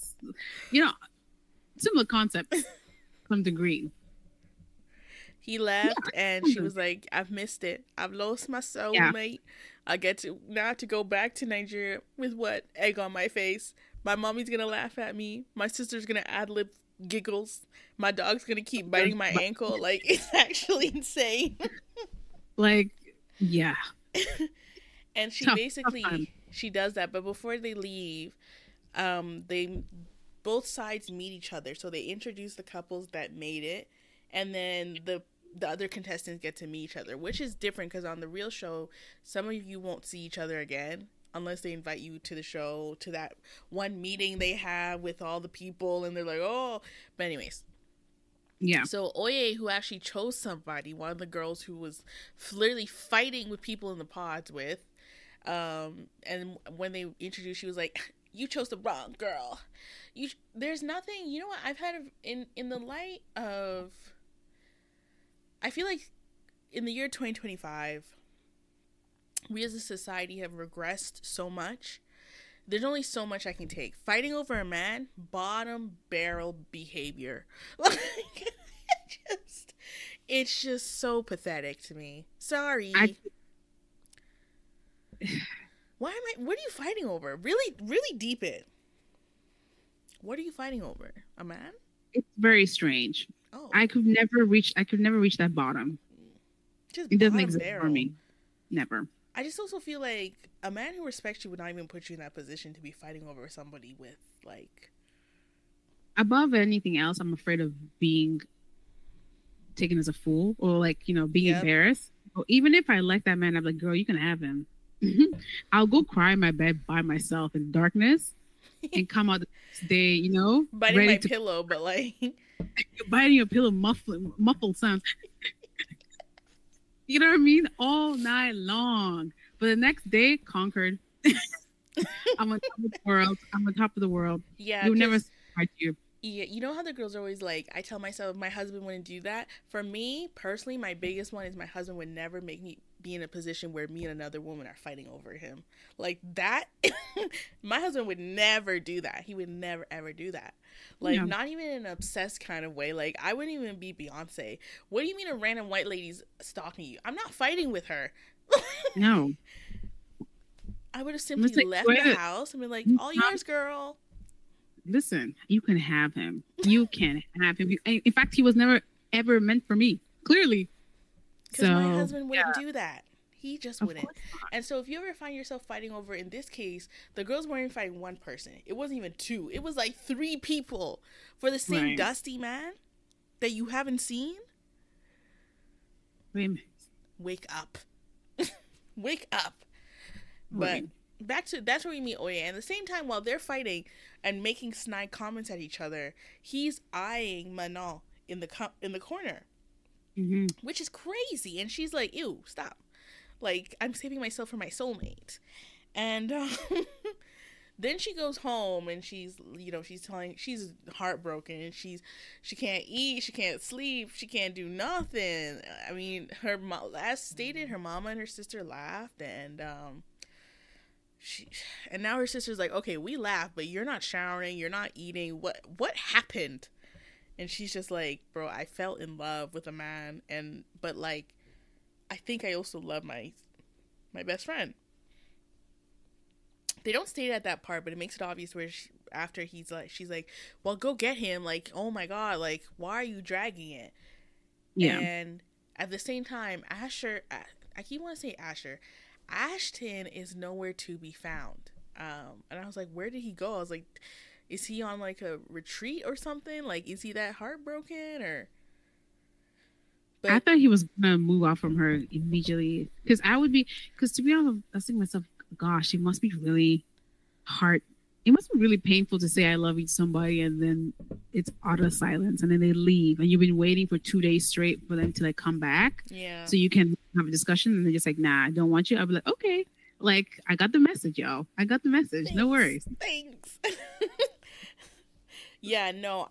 [SPEAKER 1] similar concept, some degree.
[SPEAKER 2] He left and she was like, I've missed it. I've lost my soulmate. I get to now to go back to Nigeria with what? Egg on my face. My mommy's going to laugh at me. My sister's going to ad-lib giggles. My dog's going to keep biting my ankle. Like, it's actually insane.
[SPEAKER 1] Like, yeah.
[SPEAKER 2] And she she does that. But before they leave, they both sides meet each other. So they introduce the couples that made it. And then the other contestants get to meet each other, which is different because on the real show, some of you won't see each other again unless they invite you to the show, to that one meeting they have with all the people, and they're like, oh. But anyways.
[SPEAKER 1] Yeah.
[SPEAKER 2] So Oye, who actually chose somebody, one of the girls who was literally fighting with people in the pods with, and when they introduced, she was like, you chose the wrong girl. There's nothing, you know what, I've had in the light of, I feel like in the year 2025, we as a society have regressed so much. There's only so much I can take. Fighting over a man, bottom barrel behavior. Like, it's just so pathetic to me. Sorry. What are you fighting over? Really, really deep it. What are you fighting over? A man?
[SPEAKER 1] It's very strange.
[SPEAKER 2] Oh.
[SPEAKER 1] I could never reach that bottom.
[SPEAKER 2] Just
[SPEAKER 1] it doesn't exist for me. Never.
[SPEAKER 2] I just also feel like a man who respects you would not even put you in that position to be fighting over somebody with, like...
[SPEAKER 1] Above anything else, I'm afraid of being taken as a fool or, like, being embarrassed. Or even if I like that man, I'm like, girl, you can have him. I'll go cry in my bed by myself in darkness and come out the next day,
[SPEAKER 2] biting my pillow, but like...
[SPEAKER 1] biting your pillow, muffled sounds. You know what I mean? All night long. But the next day, conquered. I'm on top of the world.
[SPEAKER 2] Yeah.
[SPEAKER 1] You'll never fight you.
[SPEAKER 2] Yeah, you know how the girls are always like, I tell myself my husband wouldn't do that. For me, personally, my biggest one is my husband would never make me be in a position where me and another woman are fighting over him. Like that, my husband would never do that. He would never, ever do that. Like, not even in an obsessed kind of way. Like, I wouldn't even be Beyonce. What do you mean a random white lady's stalking you? I'm not fighting with her.
[SPEAKER 1] No.
[SPEAKER 2] I would have simply left the house and been like, all yours, girl.
[SPEAKER 1] Listen, you can have him. You can have him. In fact, he was never, ever meant for me. Clearly.
[SPEAKER 2] Because my husband wouldn't do that. He just wouldn't. And so if you ever find yourself fighting over, in this case, the girls weren't even fighting one person. It wasn't even two. It was like 3 people for the same dusty man that you haven't seen. Wake up. Wake up. But back to, that's where we meet Oye. And at the same time, while they're fighting and making snide comments at each other, he's eyeing Manon in the corner. Mm-hmm. Which is crazy. And she's like, ew, stop. Like, I'm saving myself for my soulmate. And then she goes home and she's heartbroken, and she can't eat, she can't sleep, she can't do nothing. I mean, her last stated her mama and her sister laughed, and now her sister's like, okay, we laughed, but you're not showering, you're not eating. What happened? And she's just like, bro, I fell in love with a man, but like, I think I also love my best friend. They don't state at that part, but it makes it obvious where after she's like, well, go get him. Like, oh my God, like, why are you dragging it? Yeah. And at the same time, Asher, I keep wanting to say Asher, Ashton is nowhere to be found. And I was like, where did he go? I was like, is he on like a retreat or something? Like, is he that heartbroken or?
[SPEAKER 1] But I thought he was gonna move off from her immediately, because to be honest, I was thinking to myself, gosh, it must be really hard. It must be really painful to say I love you to somebody and then it's utter silence and then they leave and you've been waiting for 2 days straight for them to like come back.
[SPEAKER 2] Yeah.
[SPEAKER 1] So you can have a discussion and they're just like, nah, I don't want you. I'll be like, okay, like I got the message, y'all. I got the message. Thanks. No worries.
[SPEAKER 2] Thanks. Yeah, no,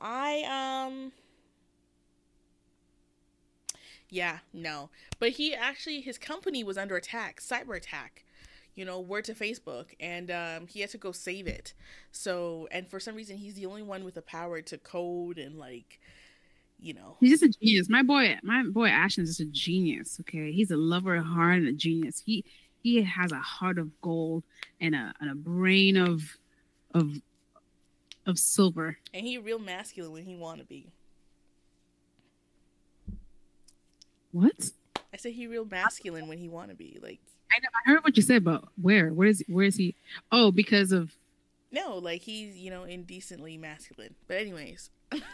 [SPEAKER 2] yeah, no. But his company was under attack, cyber attack. Word to Facebook, and he had to go save it. So, and for some reason, he's the only one with the power to code and like, He's
[SPEAKER 1] just a genius. My boy Ashton is just a genius. Okay, he's a lover at heart and a genius. He has a heart of gold and a brain of silver.
[SPEAKER 2] And he real masculine when he want to be.
[SPEAKER 1] What?
[SPEAKER 2] I said he real masculine when he want to be like.
[SPEAKER 1] I heard what you said, but where is he? Oh, because of
[SPEAKER 2] no, like he's indecently masculine. But anyways,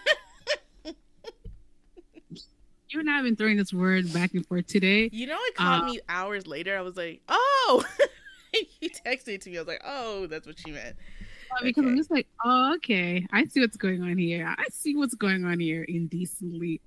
[SPEAKER 1] you and I have been throwing this word back and forth today.
[SPEAKER 2] It caught me hours later. I was like, oh, he texted it to me. I was like, oh, that's what she meant.
[SPEAKER 1] Because okay. I'm just like, oh, okay, I see what's going on here. Indecently.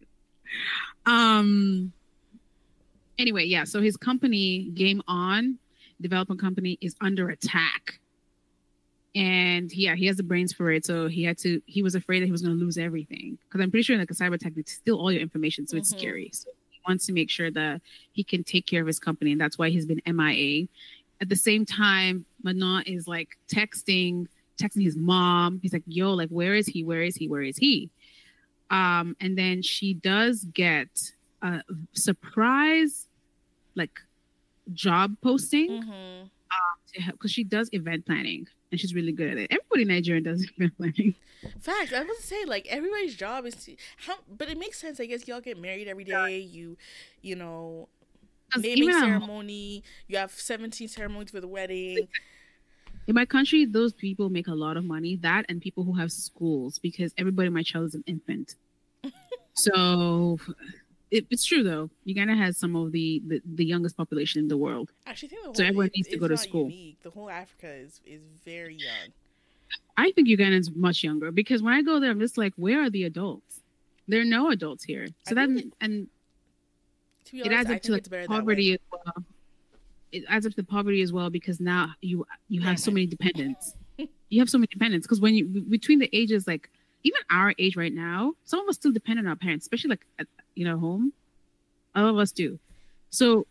[SPEAKER 1] Anyway, yeah, so his company, Game On, development company, is under attack. And he has the brains for it. So he was afraid that he was going to lose everything. Because I'm pretty sure like a cyber attack, they steal all your information. So it's scary. So he wants to make sure that he can take care of his company. And that's why he's been MIA. At the same time, Manon is like texting his mom. He's like, yo, like, where is he? And then she does get a surprise like job posting to help, because she does event planning and she's really good at it. Everybody in Nigeria does event planning.
[SPEAKER 2] Fact. I was gonna say, like, everybody's job is but it makes sense. I guess y'all get married every day. You know, naming ceremony. You have 17 ceremonies for the wedding.
[SPEAKER 1] In my country, those people make a lot of money. That and people who have schools, because everybody in my child is an infant. So it's true though. Uganda has some of the youngest population in the world.
[SPEAKER 2] Actually, I think
[SPEAKER 1] so everyone needs to go to school.
[SPEAKER 2] Unique. The whole Africa is very young.
[SPEAKER 1] I think Uganda is much younger, because when I go there, I'm just like, where are the adults? There are no adults here. So it adds up to like poverty as well. It adds up to poverty as well, because now you have so many dependents. You have so many dependents, because when you between the ages, like even our age right now, some of us still depend on our parents, especially like at, home. All of us do. So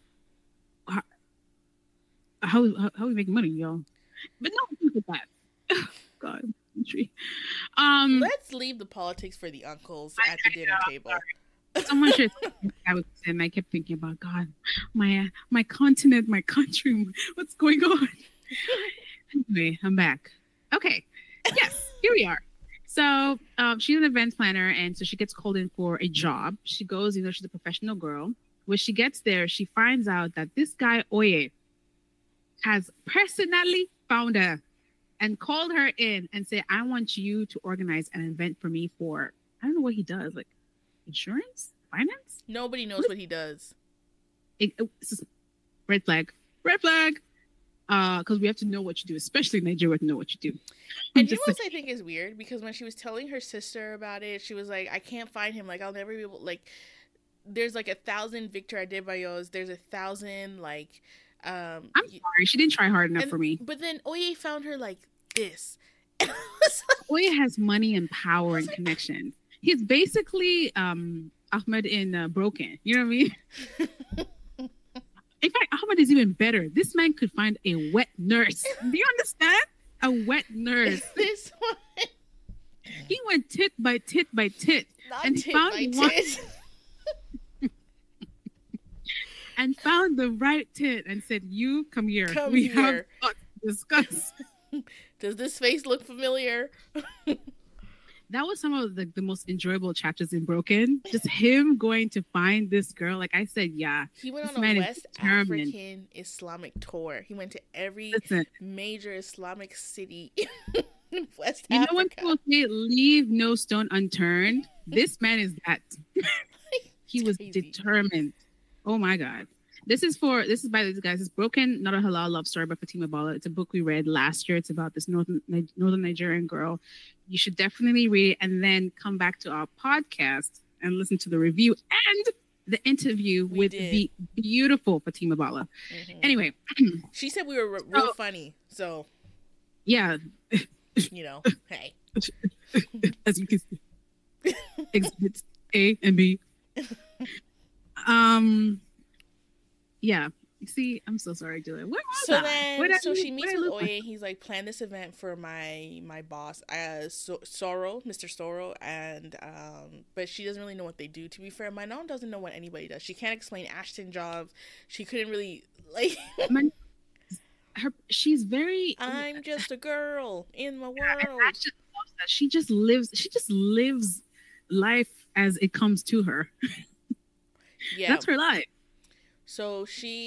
[SPEAKER 1] how we make money, y'all? But no, look at that. God, country.
[SPEAKER 2] Let's leave the politics for the uncles at the dinner table.
[SPEAKER 1] Someone should. And I kept thinking about, God, my continent, my country, what's going on? Anyway, I'm back. Okay. Yes, here we are. So she's an event planner, and so she gets called in for a job. She goes, she's a professional girl. When she gets there, she finds out that this guy, Oye, has personally found her and called her in and said, I want you to organize an event for me for, I don't know what he does, like insurance? Finance?
[SPEAKER 2] Nobody knows what he does.
[SPEAKER 1] It's red flag. Because we have to know what you do, especially in Nigeria, we have to know what you do.
[SPEAKER 2] And what I think is weird, because when she was telling her sister about it, she was like, I can't find him. Like, I'll never be able, like, there's like 1,000 Victor Adebayos. There's 1,000, like,
[SPEAKER 1] I'm sorry, she didn't try hard enough for me.
[SPEAKER 2] But then Oye found her like this.
[SPEAKER 1] Oye has money and power and connection. He's basically Ahmed in Broken. You know what I mean? In fact, Ahmed is even better. This man could find a wet nurse. Do you understand? A wet nurse.
[SPEAKER 2] This one.
[SPEAKER 1] He went tit by tit by tit.
[SPEAKER 2] Not
[SPEAKER 1] and
[SPEAKER 2] tit
[SPEAKER 1] found
[SPEAKER 2] by
[SPEAKER 1] one
[SPEAKER 2] tit.
[SPEAKER 1] and found the right tit and said, "You come here.
[SPEAKER 2] Come
[SPEAKER 1] we
[SPEAKER 2] here.
[SPEAKER 1] have to discuss."
[SPEAKER 2] Does this face look familiar?
[SPEAKER 1] That was some of the most enjoyable chapters in Broken. Just him going to find this girl. Like I said, yeah.
[SPEAKER 2] He went
[SPEAKER 1] this
[SPEAKER 2] on
[SPEAKER 1] man
[SPEAKER 2] a
[SPEAKER 1] is
[SPEAKER 2] West
[SPEAKER 1] determined.
[SPEAKER 2] African Islamic tour. He went to every
[SPEAKER 1] Listen,
[SPEAKER 2] major Islamic city in West
[SPEAKER 1] you know when
[SPEAKER 2] Africa.
[SPEAKER 1] people say leave no stone unturned? This man is that. He was
[SPEAKER 2] Crazy.
[SPEAKER 1] determined. Oh my God. This is by these guys. It's Broken, Not a Halal Love Story by Fatima Bala. It's a book we read last year. It's about this northern Nigerian girl. You should definitely read it and then come back to our podcast and listen to the review and the interview with the beautiful Fatima Bala.
[SPEAKER 2] Mhm.
[SPEAKER 1] Anyway,
[SPEAKER 2] She said we were real funny. So,
[SPEAKER 1] yeah,
[SPEAKER 2] you know, hey.
[SPEAKER 1] as you can see, exhibits A and B. Yeah. You see, I'm so sorry, Julia. Where was
[SPEAKER 2] So
[SPEAKER 1] I?
[SPEAKER 2] then, she meets with Oye. He's like, plan this event for my boss, Sorrow, Mr. Sorrow, and but she doesn't really know what they do. To be fair, Manon doesn't know what anybody does. She can't explain Ashton jobs. She couldn't really like.
[SPEAKER 1] She's very.
[SPEAKER 2] I'm just a girl in my world.
[SPEAKER 1] Ashton loves that. She just lives life as it comes to her.
[SPEAKER 2] Yeah,
[SPEAKER 1] that's her life.
[SPEAKER 2] So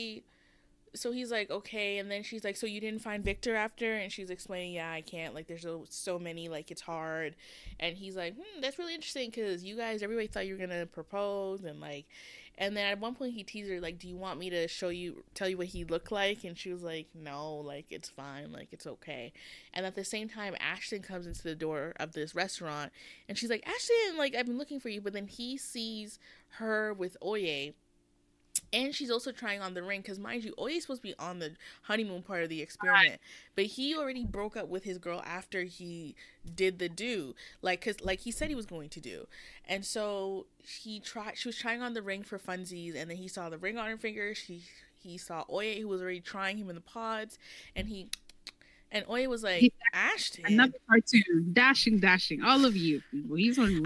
[SPEAKER 2] he's like, okay, and then she's like, so you didn't find Victor after? And she's explaining, yeah, I can't, like, there's so many, like, it's hard. And he's like, that's really interesting, because you guys, everybody thought you were gonna propose, and like, and then at one point he teased her, like, do you want me to tell you what he looked like? And she was like, no, like, it's fine, like, it's okay. And at the same time, Ashton comes into the door of this restaurant, and she's like, Ashton, like, I've been looking for you. But then he sees her with Oye, and she's also trying on the ring, because mind you, Oye's supposed to be on the honeymoon part of the experiment, but he already broke up with his girl after he did the do, like he said he was going to do. And so she was trying on the ring for funsies, and then he saw the ring on her finger. He saw Oye, who was already trying him in the pods, and Oye was like, Ashton,
[SPEAKER 1] another cartoon, dashing, all of you. He's on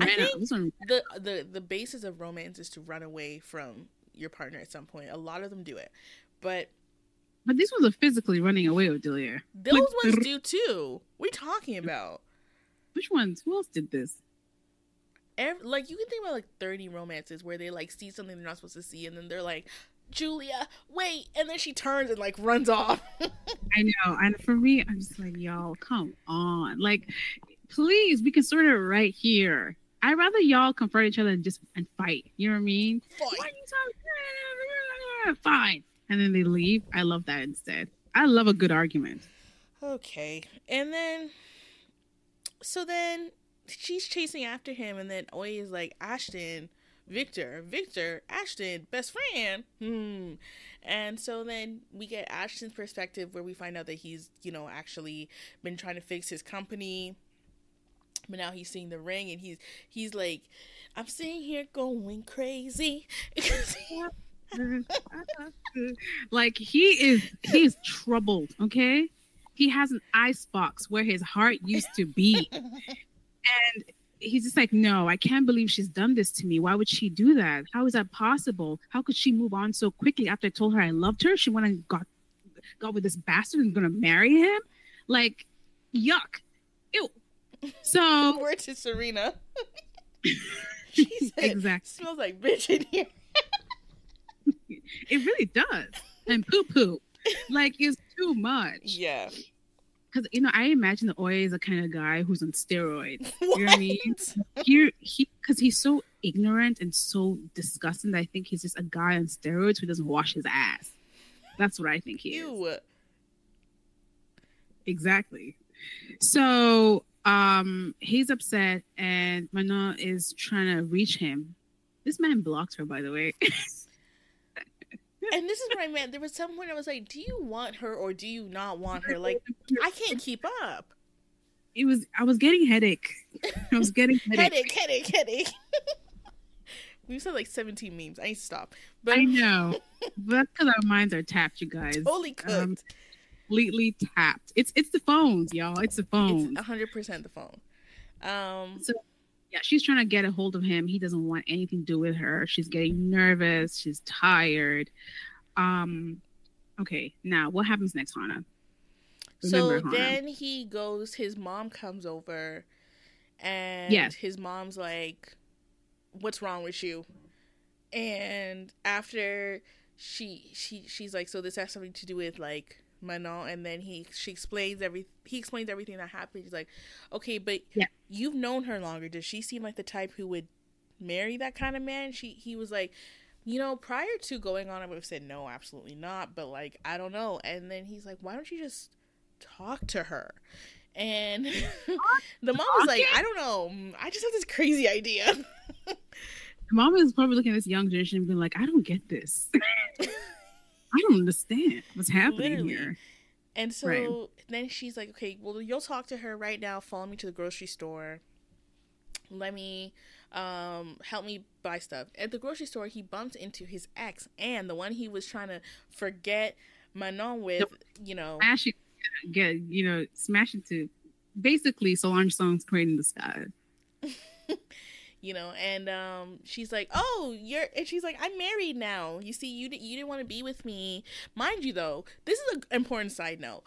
[SPEAKER 2] the basis of romance is to run away from your partner at some point. A lot of them do it, but
[SPEAKER 1] these ones are physically running away with Delia.
[SPEAKER 2] Those ones do too. What are you talking about?
[SPEAKER 1] Which ones? Who else did this?
[SPEAKER 2] Like, you can think about like 30 romances where they like see something they're not supposed to see, and then they're like, Julia, wait, and then she turns and like runs off.
[SPEAKER 1] I know, and for me, I'm just like, y'all, come on, like, please, we can sort it right here. I'd rather y'all confront each other and fight. You know what I mean?
[SPEAKER 2] Fight.
[SPEAKER 1] Why are you talking? Fine. And then they leave. I love that instead. I love a good argument.
[SPEAKER 2] Okay. And then, so then she's chasing after him, and then Oye is like, Ashton, Victor, Ashton, best friend. And so then we get Ashton's perspective, where we find out that he's, actually been trying to fix his company. But now he's seeing the ring, and he's like, I'm sitting here going crazy.
[SPEAKER 1] Like, he's troubled, okay? He has an icebox where his heart used to be. And he's just like, no, I can't believe she's done this to me. Why would she do that? How is that possible? How could she move on so quickly after I told her I loved her? She went and got with this bastard and gonna marry him? Like, yuck. Ew. So
[SPEAKER 2] word to Serena. She said,
[SPEAKER 1] exactly.
[SPEAKER 2] Smells like bitch in here.
[SPEAKER 1] It really does. And poo. Like, it's too much.
[SPEAKER 2] Yeah.
[SPEAKER 1] Because, I imagine the Oye is the kind of guy who's on steroids. You know what I mean? Because he's so ignorant and so disgusting that I think he's just a guy on steroids who doesn't wash his ass. That's what I think he is. Exactly. So, he's upset, and Manon is trying to reach him. This man blocked her, by the way.
[SPEAKER 2] And this is what I meant. There was some point I was like, do you want her or do you not want her? Like, I can't keep up.
[SPEAKER 1] I was getting headache. I was getting
[SPEAKER 2] headache. We said like 17 memes. I need to stop. But
[SPEAKER 1] I know. But that's because our minds are tapped, you guys.
[SPEAKER 2] Totally cooked.
[SPEAKER 1] Completely tapped. It's the phones, y'all. It's the phones.
[SPEAKER 2] It's 100% the phone. Um,
[SPEAKER 1] So yeah, she's trying to get a hold of him. He doesn't want anything to do with her. She's getting nervous. She's tired. Um, okay, now what happens next, Hannah? Remember,
[SPEAKER 2] so
[SPEAKER 1] Hannah?
[SPEAKER 2] then he goes, his mom comes over, and
[SPEAKER 1] Yes.
[SPEAKER 2] his mom's like, "What's wrong with you?" And after she's like, "So this has something to do with like Manon," and then he explains everything that happened. He's like, "Okay, but
[SPEAKER 1] Yeah.
[SPEAKER 2] you've known her longer. Does she seem like the type who would marry that kind of man?" He was like, prior to going on, I would have said no, absolutely not. But like, I don't know. And then he's like, "Why don't you just talk to her?" And the mom was like,
[SPEAKER 1] Okay.
[SPEAKER 2] "I don't know. I just have this crazy idea."
[SPEAKER 1] Mom is probably looking at this young generation and being like, I don't get this. I don't understand what's happening
[SPEAKER 2] Literally.
[SPEAKER 1] here.
[SPEAKER 2] And
[SPEAKER 1] Right.
[SPEAKER 2] so then she's like, "Okay, well, you'll talk to her right now. Follow me to the grocery store. Let me help me buy stuff." At the grocery store, he bumped into his ex and the one he was trying to forget Manon
[SPEAKER 1] The
[SPEAKER 2] with.
[SPEAKER 1] smash it, smash into basically Solange songs creating the sky.
[SPEAKER 2] And she's like, "Oh, you're," and she's like, "I'm married now. You see, you didn't want to be with me." Mind you, though, this is an important side note.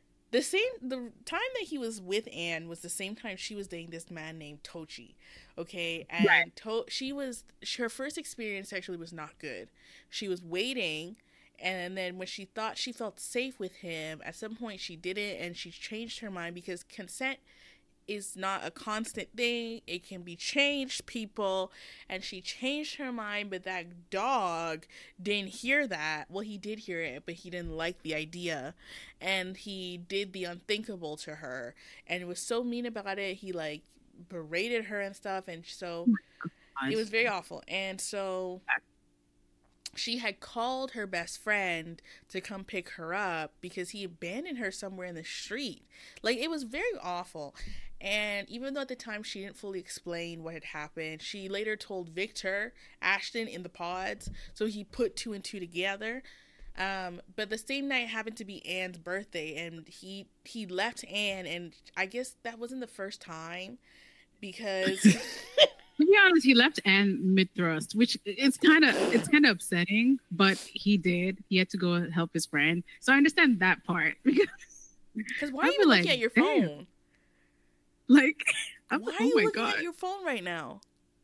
[SPEAKER 2] The time that he was with Anne was the same time she was dating this man named Tochi. Okay,
[SPEAKER 1] Right.
[SPEAKER 2] and her first experience sexually was not good. She was waiting, and then when she thought she felt safe with him, at some point she didn't, and she changed her mind because consent is not a constant thing. It can be changed, people. And she changed her mind, but that dog didn't hear that. Well, he did hear it, but he didn't like the idea. And he did the unthinkable to her. And was so mean about it. He like berated her and stuff. And so it
[SPEAKER 1] Gosh.
[SPEAKER 2] was very awful. And so she had called her best friend to come pick her up because he abandoned her somewhere in the street. Like, it was very awful. And even though at the time she didn't fully explain what had happened, she later told Victor Ashton in the pods. So he put two and two together. But the same night happened to be Anne's birthday, and he left Anne, and I guess that wasn't the first time because
[SPEAKER 1] To be honest, he left Anne mid thrust, which it's kind of upsetting, but he did. He had to go help his friend. So I understand that part because
[SPEAKER 2] because why are
[SPEAKER 1] I
[SPEAKER 2] you
[SPEAKER 1] feel
[SPEAKER 2] even
[SPEAKER 1] like,
[SPEAKER 2] looking at your
[SPEAKER 1] damn,
[SPEAKER 2] phone?
[SPEAKER 1] like I'm
[SPEAKER 2] Why
[SPEAKER 1] like,
[SPEAKER 2] are
[SPEAKER 1] oh
[SPEAKER 2] you
[SPEAKER 1] my
[SPEAKER 2] looking
[SPEAKER 1] god,
[SPEAKER 2] at your phone right now?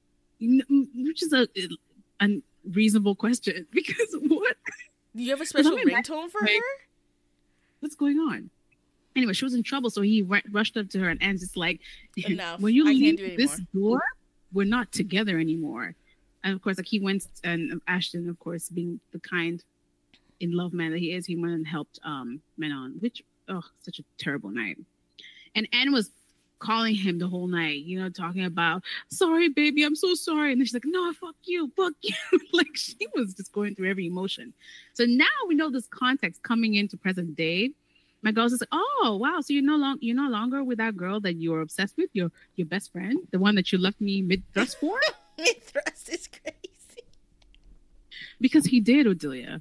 [SPEAKER 1] which is a reasonable question because what?
[SPEAKER 2] Do you have a
[SPEAKER 1] Because I'm
[SPEAKER 2] special
[SPEAKER 1] imagining
[SPEAKER 2] ringtone for
[SPEAKER 1] like,
[SPEAKER 2] her?
[SPEAKER 1] what's going on? Anyway, she was in trouble, so he rushed up to her and Anne's just like, when
[SPEAKER 2] Enough.
[SPEAKER 1] you
[SPEAKER 2] I can't
[SPEAKER 1] leave
[SPEAKER 2] do it
[SPEAKER 1] this
[SPEAKER 2] anymore.
[SPEAKER 1] door, we're not together anymore. And of course, like he went and Ashton, of course, being the kind in love man that he is, he went and helped Menon, which such a terrible night. And Anne was calling him the whole night, talking about sorry, baby, I'm so sorry. And then she's like, no, fuck you. Like she was just going through every emotion. So now we know this context coming into present day. My girl's just like, oh wow, so you're no longer with that girl that you were obsessed with, your best friend, the one that you left me mid thrust for,
[SPEAKER 2] Mid thrust is crazy.
[SPEAKER 1] because he did, Odelia.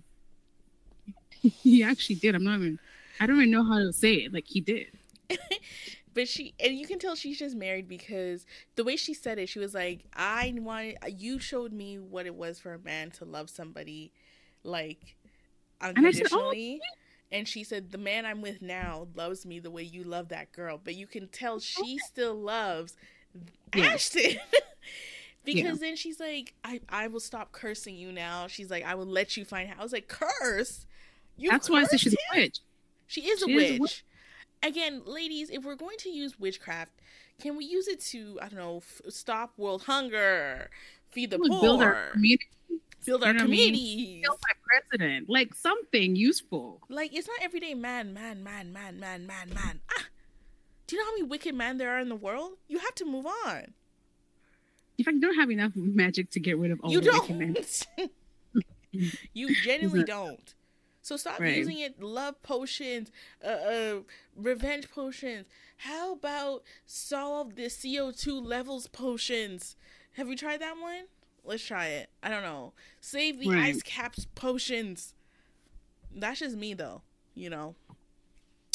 [SPEAKER 1] He actually did. I don't even know how to say it. Like he did.
[SPEAKER 2] But and you can tell she's just married because the way she said it, she was like, you showed me what it was for a man to love somebody like
[SPEAKER 1] And I said, oh,
[SPEAKER 2] unconditionally. And she said, the man I'm with now loves me the way you love that girl. But you can tell she still loves
[SPEAKER 1] yes,
[SPEAKER 2] Ashton.
[SPEAKER 1] yeah.
[SPEAKER 2] Because then she's like, I will stop cursing you now. She's like, I will let you find out. I was like, curse? You
[SPEAKER 1] That's why I said
[SPEAKER 2] cursed
[SPEAKER 1] she's a
[SPEAKER 2] him?
[SPEAKER 1] witch.
[SPEAKER 2] She is a
[SPEAKER 1] She is a witch.
[SPEAKER 2] witch. Again, ladies, if we're going to use witchcraft, can we use it to, I don't know, stop world hunger, feed the
[SPEAKER 1] Would build our
[SPEAKER 2] poor,
[SPEAKER 1] community.
[SPEAKER 2] build
[SPEAKER 1] You
[SPEAKER 2] our
[SPEAKER 1] know what I mean?
[SPEAKER 2] communities?
[SPEAKER 1] Kill my president. Like something useful.
[SPEAKER 2] Like, it's not everyday man, man, man, man, man, man, man. Ah, do you know how many wicked men there are in the world? You have to move on.
[SPEAKER 1] In fact, you don't have enough magic to get rid of all
[SPEAKER 2] You
[SPEAKER 1] the wicked men.
[SPEAKER 2] don't. You genuinely don't. So stop
[SPEAKER 1] Right.
[SPEAKER 2] using it. Love potions, revenge potions. How about solve the CO2 levels potions? Have you tried that one? Let's try it. I don't know. Save the
[SPEAKER 1] Right.
[SPEAKER 2] ice caps potions. That's just me though.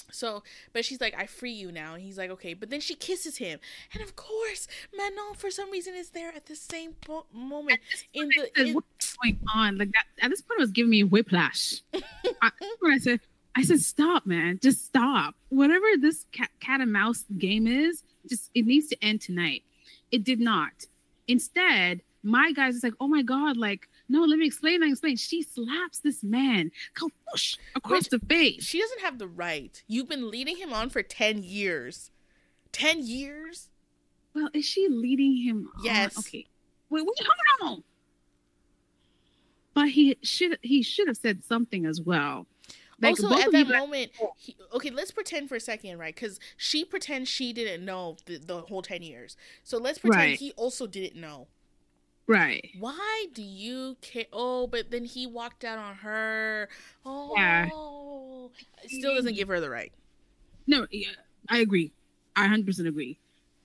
[SPEAKER 2] So, but she's like, I free you now. And he's like, okay. But then she kisses him. And of course, Manon, for some reason, is there at the same moment.
[SPEAKER 1] What's going on? Like that, at this point, it was giving me whiplash. I said, stop, man. Just stop. Whatever this cat and mouse game is, it needs to end tonight. It did not. Instead, my guys is like, oh my God, like, no, let me explain. She slaps this man whoosh, across the face.
[SPEAKER 2] She doesn't have the right. You've been leading him on for 10 years. 10 years?
[SPEAKER 1] Well, is she leading him on?
[SPEAKER 2] Yes.
[SPEAKER 1] Okay. Wait, hold on. But he should have said something as well.
[SPEAKER 2] Like, also, at that moment, okay, let's pretend for a second, right? Because she pretends she didn't know the whole 10 years. So let's pretend he also didn't know.
[SPEAKER 1] Right.
[SPEAKER 2] Why do you care? Oh, but then he walked out on her. Oh.
[SPEAKER 1] Yeah.
[SPEAKER 2] Still doesn't give her the right.
[SPEAKER 1] No, yeah, I agree. I 100% agree.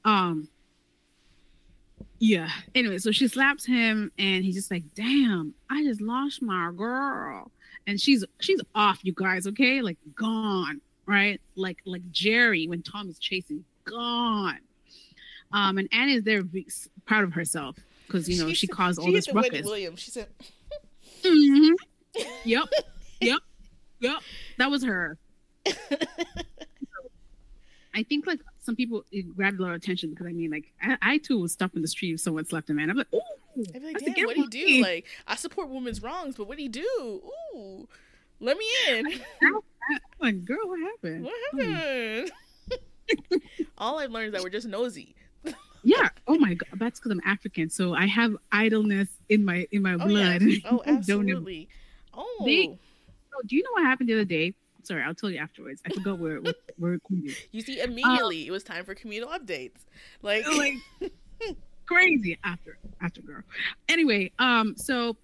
[SPEAKER 1] Yeah. Anyway, so she slaps him and he's just like, damn, I just lost my girl. And she's off, you guys, okay? Like gone, right? Like Jerry when Tom is chasing, gone. And Annie's there proud of herself because she caused all this ruckus.
[SPEAKER 2] Wendy Williams. She said,
[SPEAKER 1] mm-hmm. Yep. That was her. I think like some people it grabbed a lot of attention because I mean like I too was stopped in the street if someone slapped a man. I'm like, oh,
[SPEAKER 2] I'd be like, damn, what do you do? Like, I support women's wrongs, but what do you do? Ooh, let me in.
[SPEAKER 1] I'm like, girl, what happened?
[SPEAKER 2] What happened? All I've learned is that we're just nosy.
[SPEAKER 1] Yeah. Oh my God. That's because I'm African, so I have idleness in my blood.
[SPEAKER 2] Yeah. Oh, absolutely. Do
[SPEAKER 1] you know what happened the other day? Sorry, I'll tell you afterwards. I forgot where recording.
[SPEAKER 2] You see, immediately it was time for communal updates. Like
[SPEAKER 1] crazy after girl. Anyway, so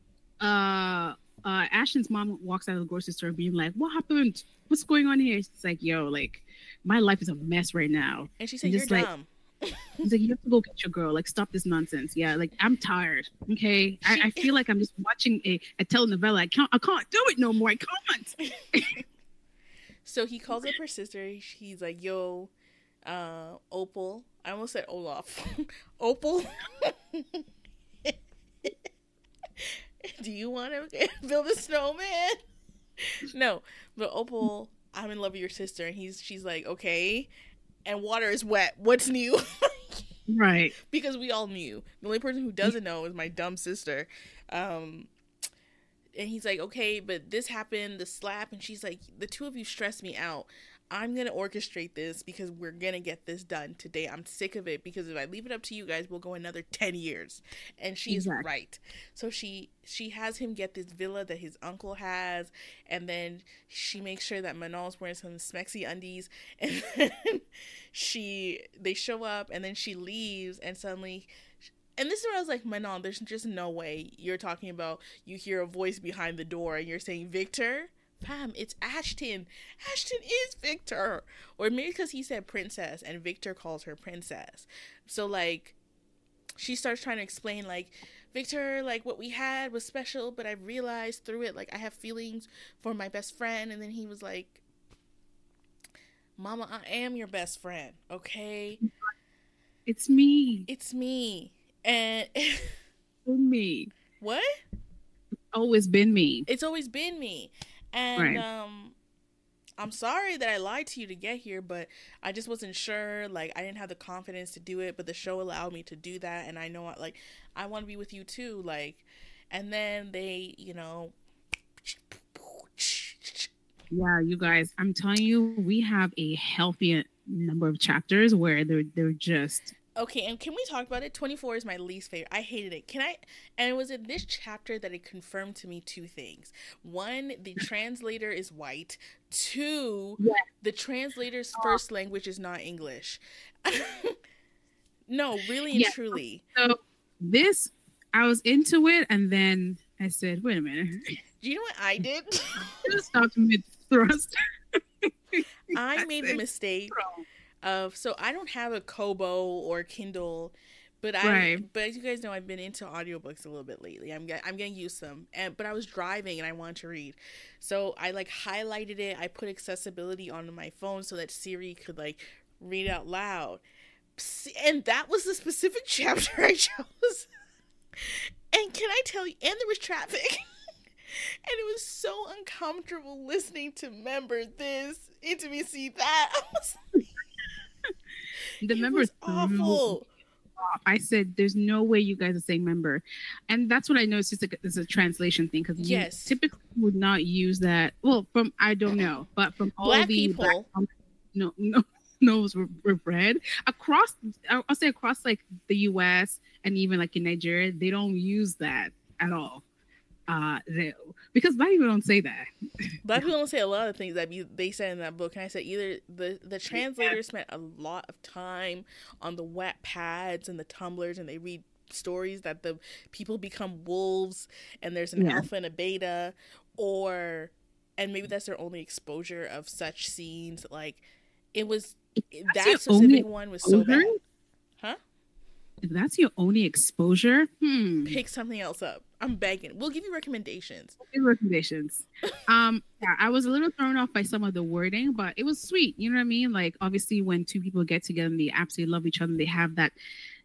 [SPEAKER 1] Ashton's mom walks out of the grocery store being like, "What happened? What's going on here?" She's like, "Yo, like my life is a mess right now."
[SPEAKER 2] And she said, "You're dumb."
[SPEAKER 1] He's like, "You have to go get your girl. Like, stop this nonsense. Yeah, like I'm tired. Okay, I feel like I'm just watching a telenovela. I can't do it no more. I can't."
[SPEAKER 2] So he calls up her sister. He's like, "Yo, Opal." I almost said Olaf. Opal. Do you want to build a snowman? No, but Opal, I'm in love with your sister, and she's like, okay. And water is wet. What's new?
[SPEAKER 1] Right.
[SPEAKER 2] Because we all knew. The only person who doesn't know is my dumb sister. And he's like, okay, but this happened, the slap. And she's like, the two of you stress me out. I'm going to orchestrate this because we're going to get this done today. I'm sick of it because if I leave it up to you guys, we'll go another 10 years. And she's right. So she has him get this villa that his uncle has. And then she makes sure that Manon's wearing some smexy undies. And then they show up and then she leaves and suddenly... And this is where I was like, Manon, there's just no way you're talking about you hear a voice behind the door and you're saying, Victor? Pam, it's Ashton. Ashton is Victor. Or maybe because he said princess and Victor calls her princess. So, like, she starts trying to explain, like, Victor, like, what we had was special, but I realized through it, like, I have feelings for my best friend. And then he was like, Mama, I am your best friend, okay?
[SPEAKER 1] It's me.
[SPEAKER 2] It's me. And
[SPEAKER 1] me.
[SPEAKER 2] What?
[SPEAKER 1] It's always been me.
[SPEAKER 2] It's always been me. And right. I'm sorry that I lied to you to get here, but I just wasn't sure. Like, I didn't have the confidence to do it, but the show allowed me to do that. And I know, like, I want to be with you too. Like, and then they, Yeah,
[SPEAKER 1] you guys, I'm telling you, we have a healthy number of chapters where they're just...
[SPEAKER 2] Okay, and can we talk about it? 24 is my least favorite. I hated it. And it was in this chapter that it confirmed to me two things. One, the translator is white. Two, the translator's first language is not English. No, really and truly.
[SPEAKER 1] So this, I was into it, and then I said, wait a minute.
[SPEAKER 2] Do you know what I did?
[SPEAKER 1] Just stopped mid-thrust.
[SPEAKER 2] I made the mistake... So I don't have a Kobo or Kindle, But
[SPEAKER 1] Right.
[SPEAKER 2] but as you guys know, I've been into audiobooks a little bit lately. I'm getting used to them. But I was driving and I wanted to read, so I like highlighted it. I put accessibility on my phone so that Siri could like read out loud, and that was the specific chapter I chose. And can I tell you? And there was traffic. And it was so uncomfortable listening to member this, intimacy that. I was like,
[SPEAKER 1] The member
[SPEAKER 2] was awful.
[SPEAKER 1] I said, "There's no way you guys are saying member," and that's what I know. It's just it's a translation thing because you
[SPEAKER 2] Yes.
[SPEAKER 1] typically would not use that. Well, from I don't know, but from all
[SPEAKER 2] Black
[SPEAKER 1] the
[SPEAKER 2] people.
[SPEAKER 1] knows were bred across. I'll say across like the U.S. and even like in Nigeria, they don't use that at all. Because black people don't say that.
[SPEAKER 2] Black people don't say a lot of things that they said in that book. And I said either the translator spent a lot of time on the wet pads and the tumblers, and they read stories that the people become wolves and there's an alpha and a beta, and maybe that's their only exposure of such scenes. Like it was that specific one was so bad. Huh?
[SPEAKER 1] If that's your only exposure,
[SPEAKER 2] pick something else up. I'm begging. We'll give you recommendations.
[SPEAKER 1] Yeah, I was a little thrown off by some of the wording, but it was sweet. You know what I mean? Like obviously when two people get together and they absolutely love each other, and they have that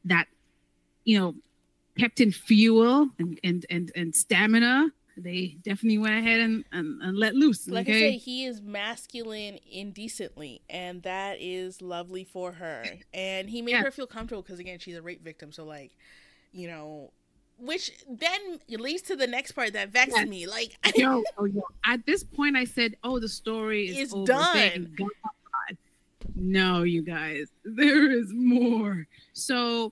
[SPEAKER 1] kept in fuel and stamina. They definitely went ahead and let loose.
[SPEAKER 2] Like I say, he is masculine indecently, and that is lovely for her. And he made her feel comfortable because, again, she's a rape victim. So, like, which then leads to the next part that vexed me. Like,
[SPEAKER 1] yo. At this point, I said, "Oh, the story is over.
[SPEAKER 2] Done."
[SPEAKER 1] God. No, you guys, there is more. So,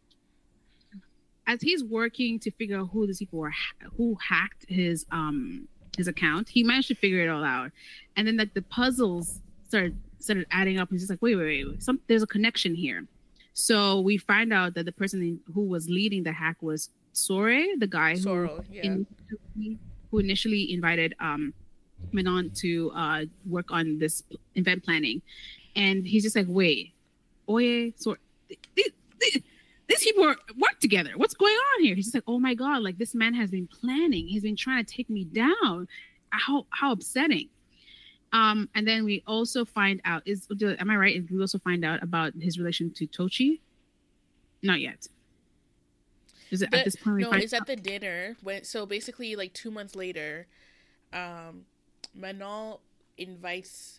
[SPEAKER 1] as he's working to figure out who these people were, who hacked his account, he managed to figure it all out. And then like the puzzles started adding up, and he's just like, wait, there's a connection here. So we find out that the person who was leading the hack was Sore, the guy who initially invited Manon to work on this event planning. And he's just like, wait, Oye, Sore, these people work together. What's going on here? He's just like, oh my God, like this man has been planning. He's been trying to take me down. How upsetting. And then we also find out, am I right? We also find out about his relation to Tochi? Not yet. Is it at this point?
[SPEAKER 2] No, it's at the dinner. So basically, like 2 months later, Manon invites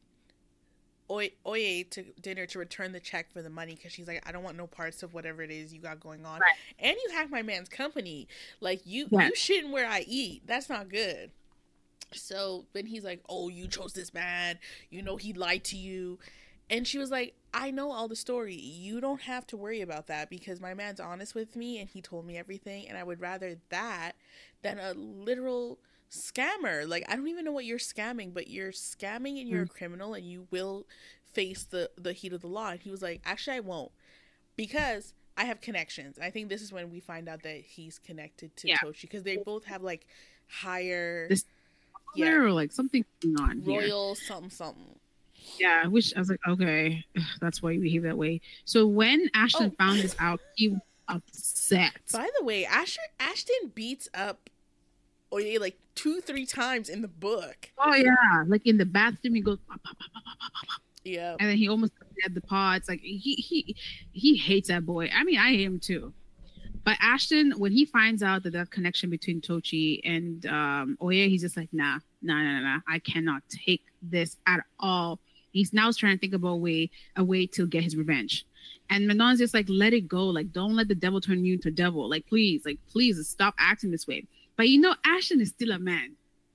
[SPEAKER 2] Oye to dinner to return the check for the money because she's like, I don't want no parts of whatever it is you got going on. Right. And you hacked my man's company. Like, you shitting where I eat. That's not good. So then he's like, oh, you chose this man. You know he lied to you. And she was like, I know all the story. You don't have to worry about that because my man's honest with me and he told me everything. And I would rather that than a literal scammer. Like, I don't even know what you're scamming, but you're scamming and you're a criminal and you will face the heat of the law. And he was like, actually, I won't because I have connections. I think this is when we find out that he's connected to Tochi because they both have like higher...
[SPEAKER 1] or like something going on
[SPEAKER 2] royal
[SPEAKER 1] here.
[SPEAKER 2] something.
[SPEAKER 1] Yeah, I was like, okay, that's why you behave that way. So when Ashton found this out, he was upset.
[SPEAKER 2] By the way, Ashton beats up Oye like 2-3 times in the book.
[SPEAKER 1] Oh yeah, like in the bathroom, he goes, pop, pop, pop, pop, pop, pop.
[SPEAKER 2] Yeah,
[SPEAKER 1] and then he almost had the pods. Like he hates that boy. I mean, I hate him too. But Ashton, when he finds out that connection between Tochi and Oye, he's just like, nah. I cannot take this at all. He's now trying to think about a way to get his revenge. And Manon's just like, let it go. Like, don't let the devil turn you into a devil. Like, please stop acting this way. But Ashton is still a man.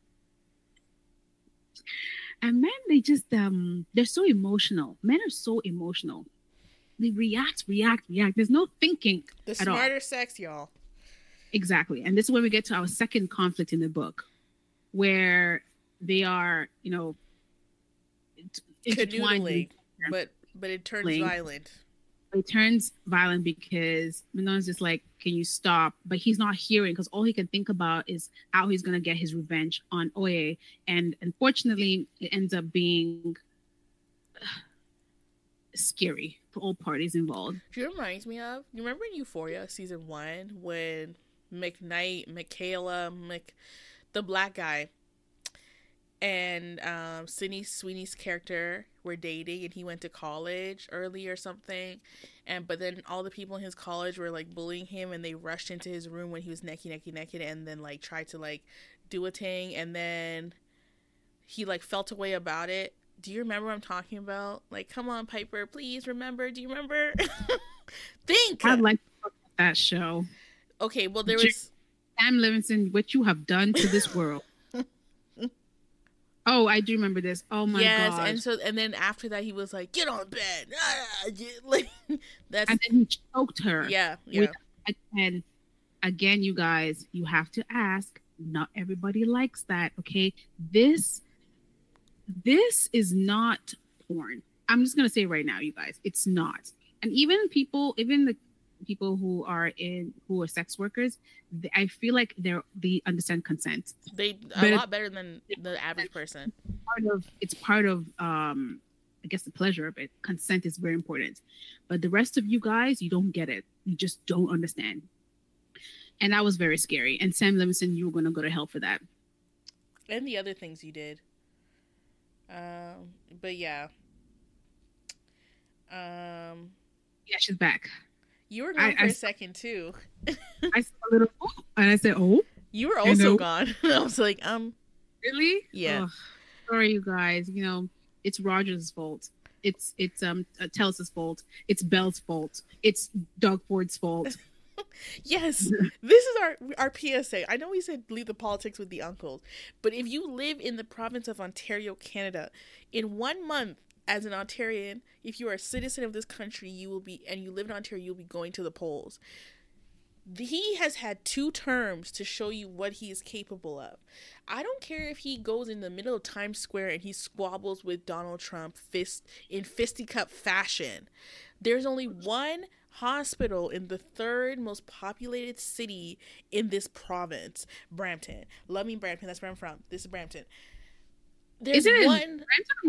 [SPEAKER 1] And men, they just, they're so emotional. Men are so emotional. They react. There's no thinking
[SPEAKER 2] the
[SPEAKER 1] at all.
[SPEAKER 2] Smarter sex, y'all.
[SPEAKER 1] Exactly. And this is where we get to our second conflict in the book, where they are,
[SPEAKER 2] canoodling, but it turns violent.
[SPEAKER 1] It turns violent because Manon's just like, can you stop? But he's not hearing because all he can think about is how he's going to get his revenge on Oye. And unfortunately, it ends up being scary for all parties involved.
[SPEAKER 2] Do you know what it reminds me of? You remember in Euphoria season 1 when McKnight, the black guy, and Sydney Sweeney's character were dating, and he went to college early or something, but then all the people in his college were like bullying him, and they rushed into his room when he was naked, and then like tried to like do a thing, and then he like felt away about it. Do you remember what I'm talking about? Like, come on, Piper, please remember. Do you remember? Think.
[SPEAKER 1] I'd like to look at that show.
[SPEAKER 2] Okay, well there was
[SPEAKER 1] Sam Levinson, what you have done to this world. Oh, I do remember this. Oh my god!
[SPEAKER 2] Yes, and then after that, he was like, "Get on bed." Like that's.
[SPEAKER 1] And then he choked her.
[SPEAKER 2] Yeah.
[SPEAKER 1] And again, you guys, you have to ask. Not everybody likes that. Okay, this is not porn. I'm just gonna say right now, you guys, it's not. And even the people who are sex workers, I feel like they understand consent.
[SPEAKER 2] They a lot better than the average person.
[SPEAKER 1] It's part of I guess the pleasure of it. Consent is very important, but the rest of you guys, you don't get it. You just don't understand. And that was very scary. And Sam Levinson, you were gonna go to hell for that.
[SPEAKER 2] And the other things you did. But yeah.
[SPEAKER 1] Yeah, she's back.
[SPEAKER 2] You were gone for a second too.
[SPEAKER 1] I saw a little, and I said, "Oh."
[SPEAKER 2] You were also gone. I was like,
[SPEAKER 1] Really?
[SPEAKER 2] Yeah.
[SPEAKER 1] Oh, sorry, you guys. You know, it's Roger's fault. It's Telsa's fault. It's Belle's fault. It's Doug Ford's fault.
[SPEAKER 2] Yes, this is our PSA. I know we said leave the politics with the uncles, but if you live in the province of Ontario, Canada, in 1 month as an Ontarian, if you are a citizen of this country, you live in Ontario, you'll be going to the polls. He has had 2 terms to show you what he is capable of. I don't care if he goes in the middle of Times Square and he squabbles with Donald Trump in fisticuff fashion. There's only one hospital in the 3rd most populated city in this province, Brampton. Love me, Brampton. That's where I'm from. This is Brampton. There's one.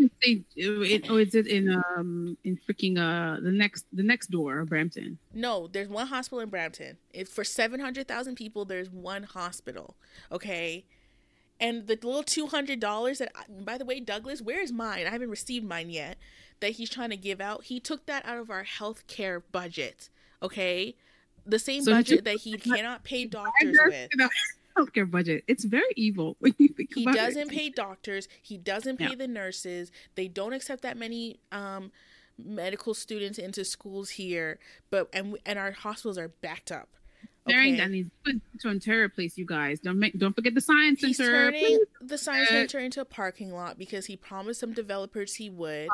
[SPEAKER 1] Or is it in freaking the next door of Brampton?
[SPEAKER 2] No, there's one hospital in Brampton. It's for 700,000 people. There's one hospital. Okay. And the little $200 that, by the way, Douglas, where is mine? I haven't received mine yet. That he's trying to give out. He took that out of our healthcare budget. Okay, the same budget that he cannot pay doctors with.
[SPEAKER 1] Healthcare budget. It's very evil when you think about it.
[SPEAKER 2] He doesn't pay doctors. He doesn't pay the nurses. They don't accept that many medical students into schools here. And our hospitals are backed up.
[SPEAKER 1] Okay. That needs to Ontario Place, you guys. Don't forget the science center.
[SPEAKER 2] He's turning the science center into a parking lot because he promised some developers he would.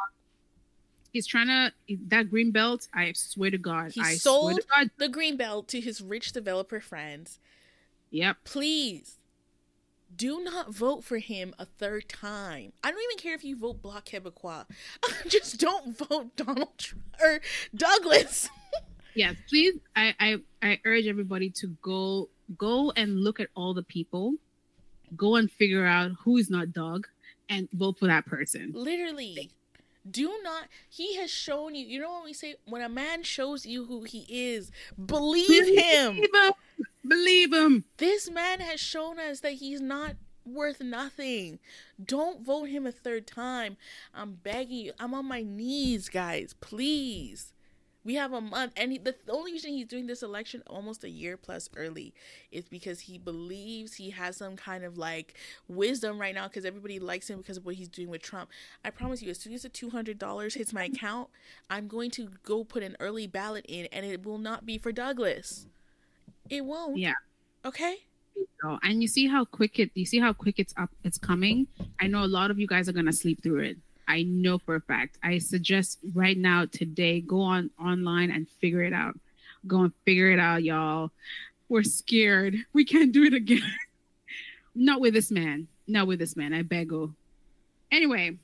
[SPEAKER 1] He's trying to that green belt. I swear to God,
[SPEAKER 2] he sold the green belt to his rich developer friends.
[SPEAKER 1] Yep.
[SPEAKER 2] Please do not vote for him a 3rd time. I don't even care if you vote Bloc Québécois. Just don't vote Donald Trump or Douglas.
[SPEAKER 1] Yes, please. I urge everybody to go and look at all the people. Go and figure out who is not Doug and vote for that person.
[SPEAKER 2] Literally. Do not. He has shown you. You know what we say? When a man shows you who he is, believe him.
[SPEAKER 1] Believe him.
[SPEAKER 2] This man has shown us that he's not worth nothing. Don't vote him a 3rd time. I'm begging you. I'm on my knees, guys. Please. We have a month, and the only reason he's doing this election almost a year plus early is because he believes he has some kind of like wisdom right now because everybody likes him because of what he's doing with Trump. I promise you, as soon as the $200 hits my account, I'm going to go put an early ballot in, and it will not be for Douglas. It won't.
[SPEAKER 1] Yeah.
[SPEAKER 2] Okay.
[SPEAKER 1] And you see how quick it's up. It's coming. I know a lot of you guys are gonna sleep through it. I know for a fact. I suggest right now, today, go online and figure it out. Go and figure it out, y'all. We're scared. We can't do it again. Not with this man. Not with this man. I beg you. Anyway.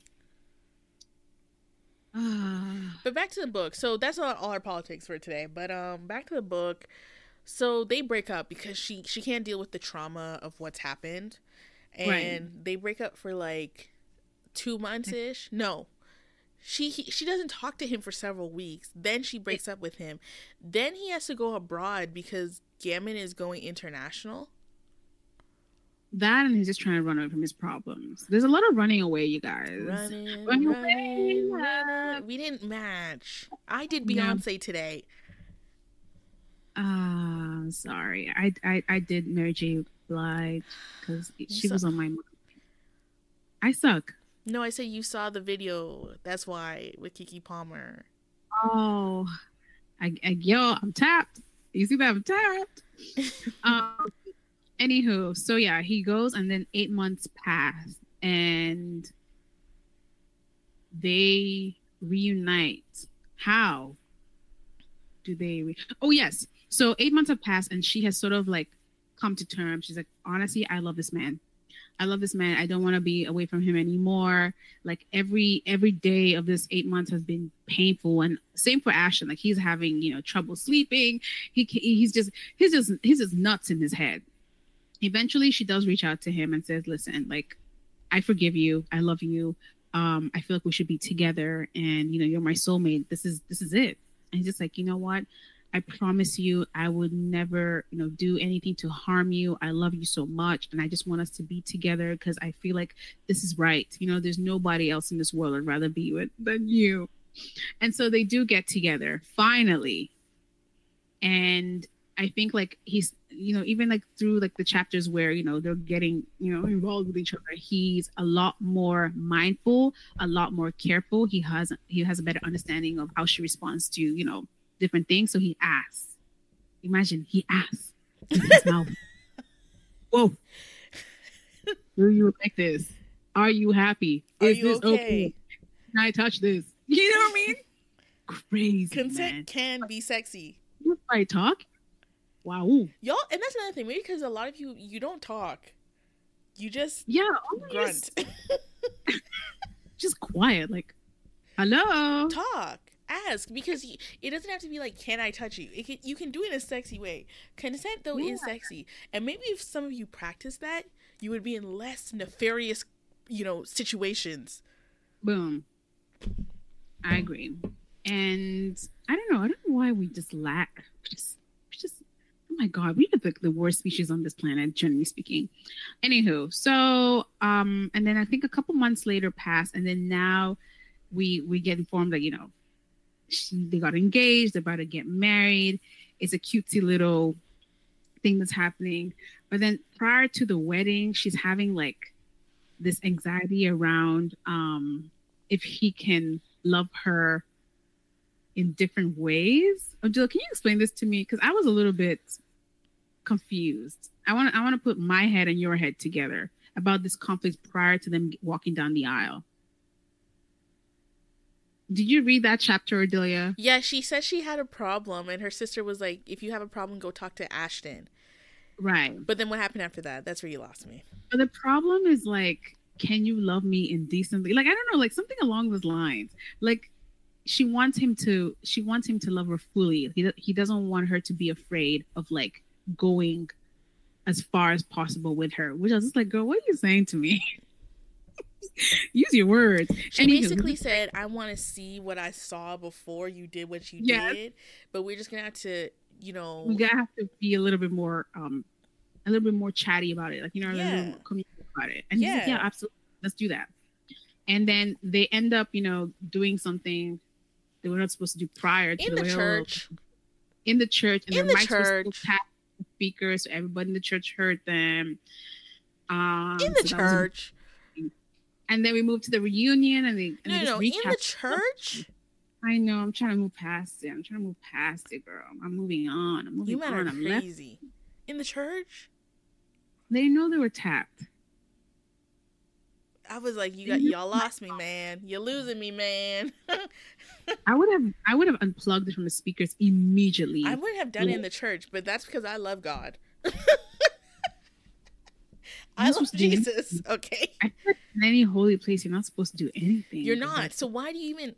[SPEAKER 2] But back to the book. So that's not all our politics for today. But back to the book. So they break up because she can't deal with the trauma of what's happened. And They break up for like 2 months-ish. No. she doesn't talk to him for several weeks. Then she breaks up with him. Then he has to go abroad because Gammon is going international.
[SPEAKER 1] That, and he's just trying to run away from his problems. There's a lot of running away, you guys.
[SPEAKER 2] Running away. We didn't match. I did Beyonce today.
[SPEAKER 1] Sorry. I did Mary J. Blige because she was on my mind. I suck.
[SPEAKER 2] No, I said you saw the video. That's why, with Keke Palmer.
[SPEAKER 1] Oh, I'm tapped. You see that? I'm tapped. Anywho, so yeah, he goes, and then 8 months pass, and they reunite. How do they? Oh yes. So 8 months have passed, and she has sort of like come to terms. She's like, honestly, I love this man. I love this man. I don't want to be away from him anymore. Like every day of this 8 months has been painful, and same for Ashton. Like he's having trouble sleeping. He's just nuts in his head. Eventually, she does reach out to him and says, "Listen, like I forgive you. I love you. I feel like we should be together, and you're my soulmate. This is it." And he's just like, you know what? I promise you, I would never, do anything to harm you. I love you so much, and I just want us to be together because I feel like this is right. There's nobody else in this world I'd rather be with than you. And so they do get together finally. And I think like he's, even like through like the chapters where, they're getting, involved with each other, he's a lot more mindful, a lot more careful. He has a better understanding of how she responds to, different things. So he asks. Imagine he asks in his mouth. Whoa. Do you like this? Are you happy? Is this okay? Can I touch this? You know what I mean? Crazy.
[SPEAKER 2] Consent can be sexy.
[SPEAKER 1] If I talk. Wow.
[SPEAKER 2] Y'all, and that's another thing. Maybe because a lot of you don't talk. You just grunt.
[SPEAKER 1] Just quiet. Like, hello.
[SPEAKER 2] Talk. Ask, because it doesn't have to be like, can I touch you? You can do it in a sexy way. Consent though is sexy, and maybe if some of you practice that, you would be in less nefarious, situations.
[SPEAKER 1] Boom. I agree, and I don't know why we just lack. Just oh my god, we are the worst species on this planet, generally speaking. Anywho, so and then I think a couple months later passed, and then now we get informed that they got engaged, they're about to get married. It's a cutesy little thing that's happening. But then prior to the wedding, she's having like this anxiety around if he can love her in different ways. Jill, can you explain this to me? Because I was a little bit confused. I want to put my head and your head together about this conflict prior to them walking down the aisle. Did you read that chapter, Adelia?
[SPEAKER 2] Yeah, she said she had a problem, and her sister was like, if you have a problem, go talk to Ashton.
[SPEAKER 1] Right.
[SPEAKER 2] But then what happened after that? That's where you lost me.
[SPEAKER 1] But the problem is, like, can you love me indecently? Like, I don't know, like, something along those lines. Like, she wants him to love her fully. He doesn't want her to be afraid of, like, going as far as possible with her. Which I was just like, girl, what are you saying to me? Use your words.
[SPEAKER 2] She basically said, I want to see what I saw before you did what you did, but we're just gonna have to, we
[SPEAKER 1] gotta have to be a little bit more chatty about it, like a little more communicative about it. And he's like, yeah, absolutely, let's do that. And then they end up, doing something they were not supposed to do prior to
[SPEAKER 2] in the church.
[SPEAKER 1] In the church, and
[SPEAKER 2] in
[SPEAKER 1] the
[SPEAKER 2] mics were
[SPEAKER 1] tapped the speakers, so everybody in the church heard them.
[SPEAKER 2] In the church.
[SPEAKER 1] And then we moved to the reunion, and they
[SPEAKER 2] in the church.
[SPEAKER 1] I know. I'm trying to move past it. Girl. I'm moving on.
[SPEAKER 2] You men are crazy. In the church.
[SPEAKER 1] They didn't know they were tapped.
[SPEAKER 2] I was like, y'all lost me, man. You're losing me, man.
[SPEAKER 1] I would have unplugged it from the speakers immediately.
[SPEAKER 2] I wouldn't have done it in the church, but that's because I love God. I love Jesus, okay?
[SPEAKER 1] I feel like in any holy place, you're not supposed to do anything.
[SPEAKER 2] You're not. So why do you even...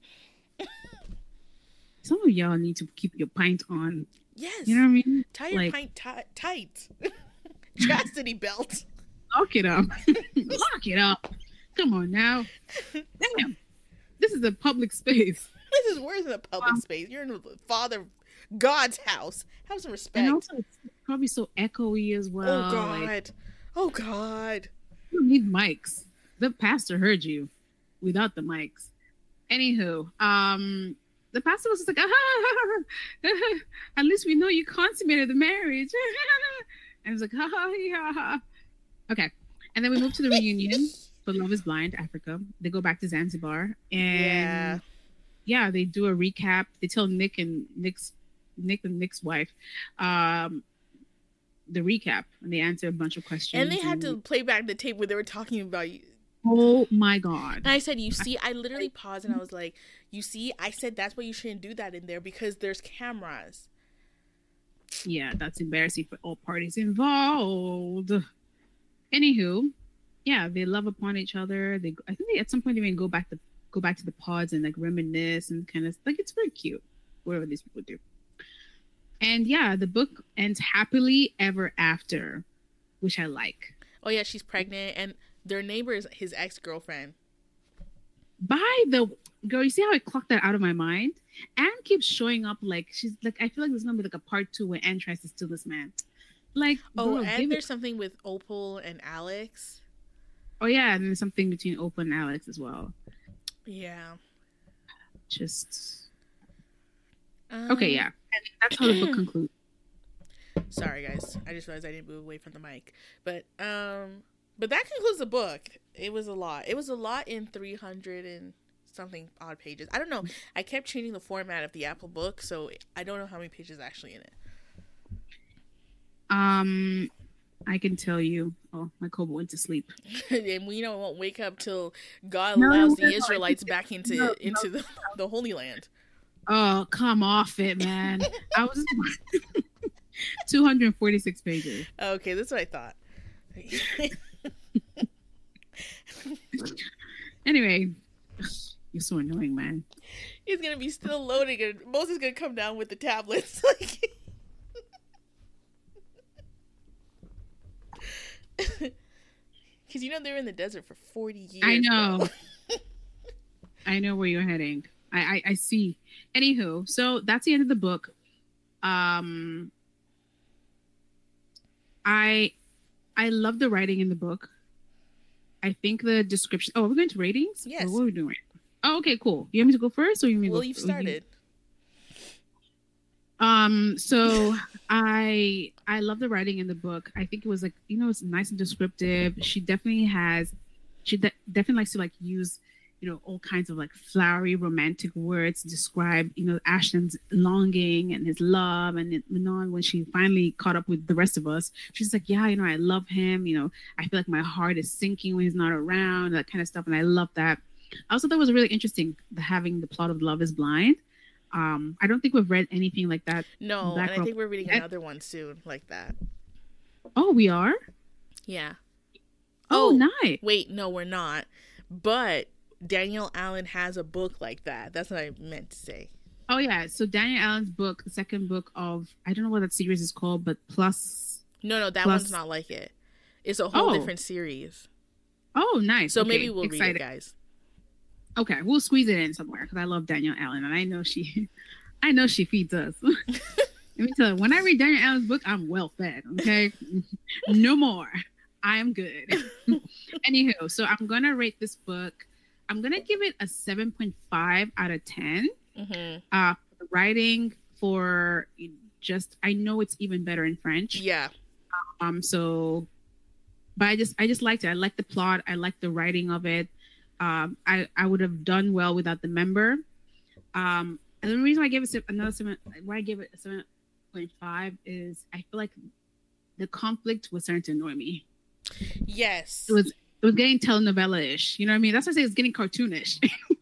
[SPEAKER 1] Some of y'all need to keep your pint on.
[SPEAKER 2] Yes.
[SPEAKER 1] You know what I mean?
[SPEAKER 2] Tie your pint tight. Chastity belt.
[SPEAKER 1] Lock it up. Lock it up. Come on now. Damn. This is a public space.
[SPEAKER 2] This is worse than a public space. You're in the Father God's house. Have some respect.
[SPEAKER 1] And also, it's probably so echoey as well.
[SPEAKER 2] Oh God. Like, oh God.
[SPEAKER 1] You don't need mics. The pastor heard you without the mics. Anywho, the pastor was just like, at least we know you consummated the marriage. And I was like, yeah. Okay. And then we moved to the reunion for Love is Blind, Africa. They go back to Zanzibar. And yeah, they do a recap. They tell Nick and Nick's wife the recap, and they answer a bunch of questions.
[SPEAKER 2] And they had to play back the tape where they were talking about you.
[SPEAKER 1] Oh my God.
[SPEAKER 2] And I said, you see, I literally paused and I was like, you see, I said that's why you shouldn't do that in there because there's cameras.
[SPEAKER 1] Yeah, that's embarrassing for all parties involved. Anywho, yeah, they love upon each other. I think they, at some point they even go back to the pods and like reminisce and kind of like, it's very cute, whatever these people do. And yeah, the book ends happily ever after, which I like.
[SPEAKER 2] Oh yeah, she's pregnant and their neighbor is his ex-girlfriend.
[SPEAKER 1] By the girl, you see how I clocked that out of my mind? Anne keeps showing up like she's like, I feel like there's gonna be like a part 2 where Anne tries to steal this man. Like,
[SPEAKER 2] oh, and there's something with Opal and Alex.
[SPEAKER 1] Oh yeah, and there's something between Opal and Alex as well.
[SPEAKER 2] Yeah.
[SPEAKER 1] Just okay, yeah. And that's how the book concludes.
[SPEAKER 2] Sorry guys, I just realized I didn't move away from the mic. But that concludes the book. It was a lot. It was a lot in 300 and something odd pages. I don't know. I kept changing the format of the Apple book, so I don't know how many pages actually in it.
[SPEAKER 1] I can tell you. Oh, my Kobo went to sleep.
[SPEAKER 2] And we won't wake up till God allows the Israelites back into the Holy Land.
[SPEAKER 1] Oh, come off it, man. I was 246 pages.
[SPEAKER 2] Okay, that's what I thought.
[SPEAKER 1] Anyway, you're so annoying, man.
[SPEAKER 2] He's gonna be still loading, and Moses is gonna come down with the tablets. Because they're in the desert for 40 years.
[SPEAKER 1] I know. I know where you're heading. I see. Anywho, so that's the end of the book. I love the writing in the book. I think the description. Oh, are we going to ratings?
[SPEAKER 2] Yes.
[SPEAKER 1] Or what are we doing? Oh, okay, cool. You want me to go first, or you want me to go?
[SPEAKER 2] Well, you've started.
[SPEAKER 1] So I love the writing in the book. I think it was like, it's nice and descriptive. She definitely definitely likes to like use, all kinds of like flowery romantic words to describe, Ashton's longing and his love. And when she finally caught up with the rest of us, she's like, yeah, I love him. I feel like my heart is sinking when he's not around, that kind of stuff. And I love that. I also thought it was really interesting having the plot of Love is Blind. I don't think we've read anything like that.
[SPEAKER 2] No, and I think we're reading another one soon like that.
[SPEAKER 1] Oh, we are?
[SPEAKER 2] Yeah.
[SPEAKER 1] Oh, nice.
[SPEAKER 2] Wait, no, we're not. But Danielle Allen has a book like that. That's what I meant to say.
[SPEAKER 1] Oh, yeah. So Danielle Allen's book, the second book of, I don't know what that series is called, but Plus.
[SPEAKER 2] No, that one's not like it. It's a whole different series.
[SPEAKER 1] Oh, nice.
[SPEAKER 2] So maybe we'll read it, guys.
[SPEAKER 1] Okay, we'll squeeze it in somewhere because I love Danielle Allen and I know she feeds us. Let me tell you, when I read Danielle Allen's book, I'm well fed. Okay, no more. I am good. Anywho, so I'm gonna rate this book. I'm gonna give it a 7.5 out of 10.
[SPEAKER 2] Mm-hmm.
[SPEAKER 1] For the writing, for I know it's even better in French.
[SPEAKER 2] Yeah.
[SPEAKER 1] So, but I just liked it. I liked the plot. I liked the writing of it. I would have done well without the member. And the reason I gave it why I gave it a 7.5 is I feel like the conflict was starting to annoy me.
[SPEAKER 2] Yes.
[SPEAKER 1] It was getting telenovela-ish. You know what I mean? That's why I say it's getting cartoonish.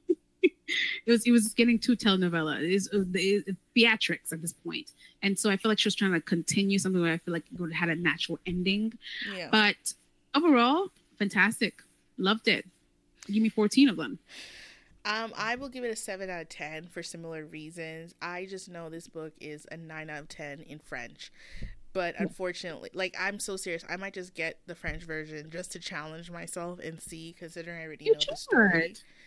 [SPEAKER 1] It was getting too telenovela. It's theatrics at this point. And so I feel like she was trying to continue something where I feel like it would have had a natural ending.
[SPEAKER 2] Yeah.
[SPEAKER 1] But overall, fantastic. Loved it. Give me 14 of them.
[SPEAKER 2] I will give it a 7 out of 10 for similar reasons. I just know this book is a 9 out of 10 in French. But unfortunately, like, I'm so serious. I might just get the French version just to challenge myself and see, considering I already know the story.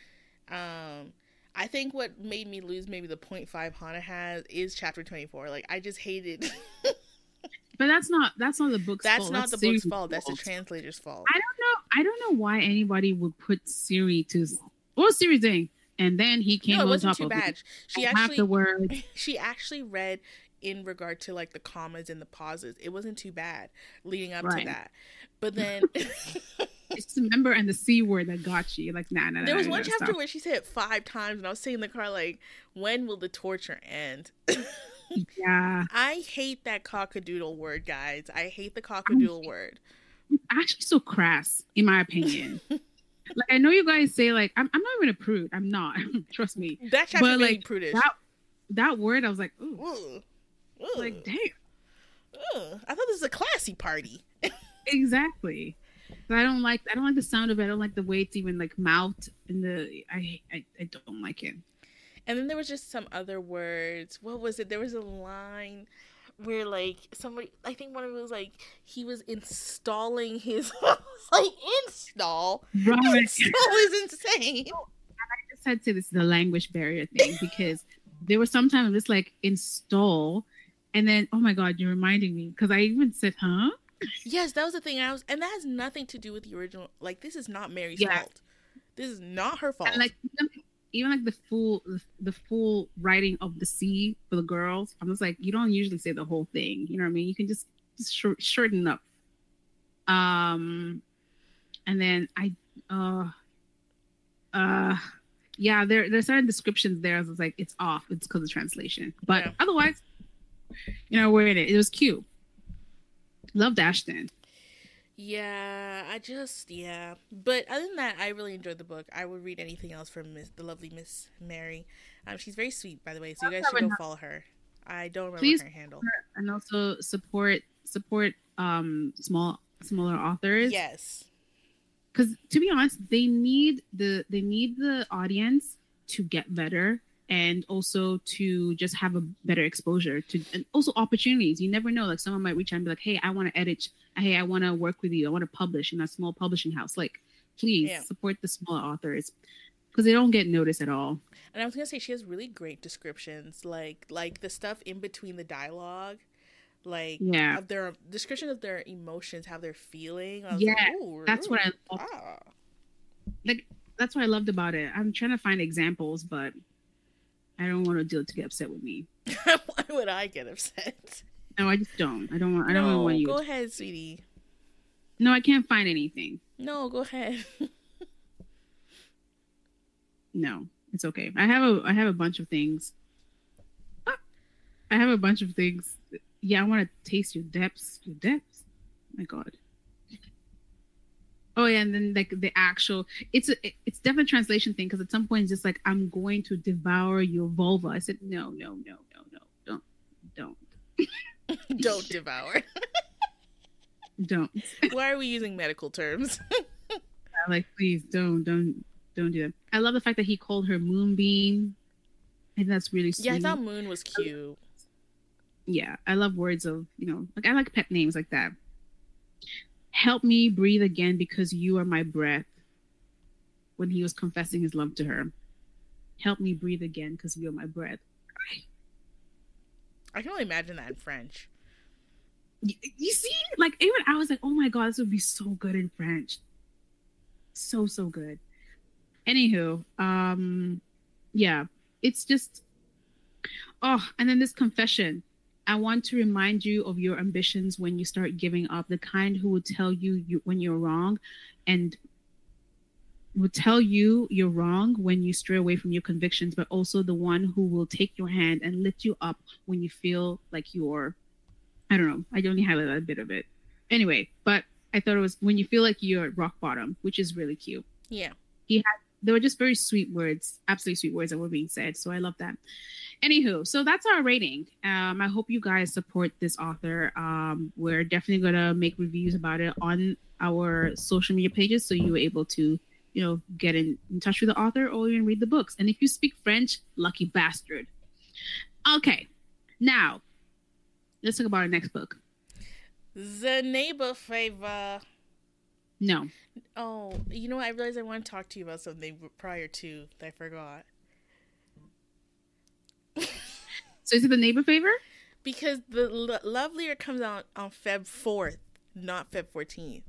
[SPEAKER 2] I think what made me lose maybe the .5 Hana has is chapter 24. Like, I just hated.
[SPEAKER 1] But that's not the book's
[SPEAKER 2] That's
[SPEAKER 1] fault.
[SPEAKER 2] not the book's fault. That's the translator's fault.
[SPEAKER 1] I don't know why anybody would put Siri to what was Siri doing? And then he came on top of it.
[SPEAKER 2] She actually the word. She actually read in regard to like the commas and the pauses. It wasn't too bad leading up to that. But then
[SPEAKER 1] it's the member and the C word that got you. Like, nah.
[SPEAKER 2] There was one chapter where she said it 5 times, and I was sitting in the car like, when will the torture end?
[SPEAKER 1] Yeah.
[SPEAKER 2] I hate that cockadoodle word, guys. I hate the cockadoodle word.
[SPEAKER 1] It's actually so crass, in my opinion. Like, I know you guys say, like, I'm not even a prude. I'm not. Trust me.
[SPEAKER 2] That chapter made me prudish.
[SPEAKER 1] That word, I was like, ooh.
[SPEAKER 2] Ooh.
[SPEAKER 1] Like, damn.
[SPEAKER 2] Ugh. I thought this was a classy party.
[SPEAKER 1] Exactly. But I don't like the sound of it. I don't like the way it's even like mouthed in the. I don't like it.
[SPEAKER 2] And then there was just some other words. What was it? There was a line where like somebody, I think one of it was like he was installing his like install.
[SPEAKER 1] Right.
[SPEAKER 2] Install is insane.
[SPEAKER 1] I just had to say this is the language barrier thing because there was sometimes just like install, and then oh my god, you're reminding me because I even said huh.
[SPEAKER 2] Yes, that was the thing. And that has nothing to do with the original. Like, this is not Mary's fault. This is not her fault.
[SPEAKER 1] And like even like the full writing of the C for the girls, I'm just like, you don't usually say the whole thing. You know what I mean? You can just shorten up. And then yeah, there's certain descriptions there. I was like, it's off. It's because of translation. But otherwise, you know, we're in it. It was cute. Loved Ashton.
[SPEAKER 2] Yeah, but other than that, I really enjoyed the book. I would read anything else from the lovely Miss Mary. She's very sweet, by the way, so you guys should go follow her. I don't remember her handle.
[SPEAKER 1] And also support smaller authors.
[SPEAKER 2] Yes,
[SPEAKER 1] because to be honest, they need the audience to get better. And also to just have a better exposure to, and also opportunities. You never know. Like someone might reach out and be like, "Hey, I want to edit. Hey, I want to work with you. I want to publish in a small publishing house." Like, please support the smaller authors because they don't get noticed at all.
[SPEAKER 2] And I was gonna say she has really great descriptions, like the stuff in between the dialogue, like of their description of their emotions, how they're feeling.
[SPEAKER 1] That's what I loved. Like that's what I loved about it. I'm trying to find examples, but I don't want Adil to get upset with me.
[SPEAKER 2] Why would I get upset?
[SPEAKER 1] No, I just don't. I don't want you.
[SPEAKER 2] Go ahead, sweetie.
[SPEAKER 1] No, I can't find anything.
[SPEAKER 2] No, go ahead.
[SPEAKER 1] No, it's okay. I have a bunch of things. I have a bunch of things. Yeah, I want to taste your depths. Your depths. My God. Oh yeah, and then like the actual, it's definitely a translation thing because at some point it's just like I'm going to devour your vulva. I said no, don't
[SPEAKER 2] don't devour.
[SPEAKER 1] Don't.
[SPEAKER 2] Why are we using medical terms?
[SPEAKER 1] Like please don't do that. I love the fact that he called her Moonbeam. I think that's really sweet.
[SPEAKER 2] Yeah, I thought Moon was cute.
[SPEAKER 1] Yeah, I love words of like I like pet names like that. Help me breathe again because you are my breath. When he was confessing his love to her. Help me breathe again because you are my breath.
[SPEAKER 2] I can only imagine that in French.
[SPEAKER 1] You see? Like, even I was like, oh my God, this would be so good in French. So good. Anywho, yeah, it's just, and then this confession. I want to remind you of your ambitions when you start giving up, the kind who will tell you when you're wrong and will tell you you're wrong when you stray away from your convictions, but also the one who will take your hand and lift you up when you feel like you're, I don't know. I only highlighted a bit of it. Anyway, but I thought it was when you feel like you're at rock bottom, which is really cute.
[SPEAKER 2] Yeah.
[SPEAKER 1] They were just very sweet words, absolutely sweet words that were being said. So I love that. Anywho, so that's our rating. I hope you guys support this author. We're definitely going to make reviews about it on our social media pages. So you're able to, get in touch with the author or even read the books. And if you speak French, lucky bastard. Okay. Now, let's talk about our next book.
[SPEAKER 2] The Neighbor Favor.
[SPEAKER 1] No.
[SPEAKER 2] Oh, you know what? I realized I want to talk to you about something prior to that I forgot.
[SPEAKER 1] So is it the Neighbor Favor?
[SPEAKER 2] Because the Love Lyric comes out on Feb 4th, not Feb 14th.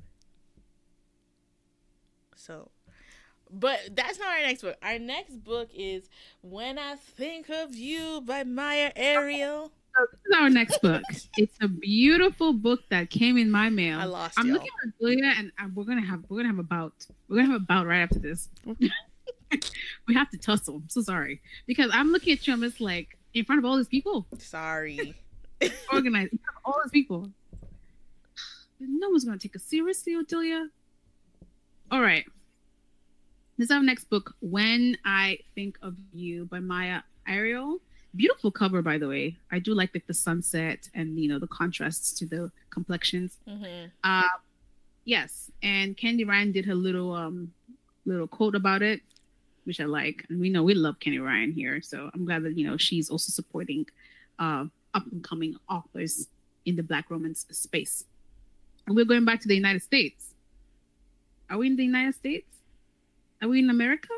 [SPEAKER 2] So, but that's not our next book. Our next book is When I Think of You by Maya Ariel.
[SPEAKER 1] So this is our next book. It's a beautiful book that came in my mail.
[SPEAKER 2] I lost
[SPEAKER 1] I'm
[SPEAKER 2] y'all.
[SPEAKER 1] looking at Julia, and we're gonna have a bout. We're gonna have a bout right after this. We have to tussle. I'm so sorry, because I'm looking at you. I'm just like in front of all these people.
[SPEAKER 2] Sorry.
[SPEAKER 1] Organized in front of all these people. No one's gonna take us seriously, Odelia. All right. This is our next book, When I Think of You by Maya Ariel. Beautiful cover, by the way. I do like the sunset and the contrasts to the complexions.
[SPEAKER 2] Mm-hmm.
[SPEAKER 1] Yes, and Candy Ryan did her little quote about it, which I like. And we know we love Candy Ryan here, so I'm glad that she's also supporting up and coming authors in the Black romance space. And we're going back to the United States. Are we in the United States? Are we in America?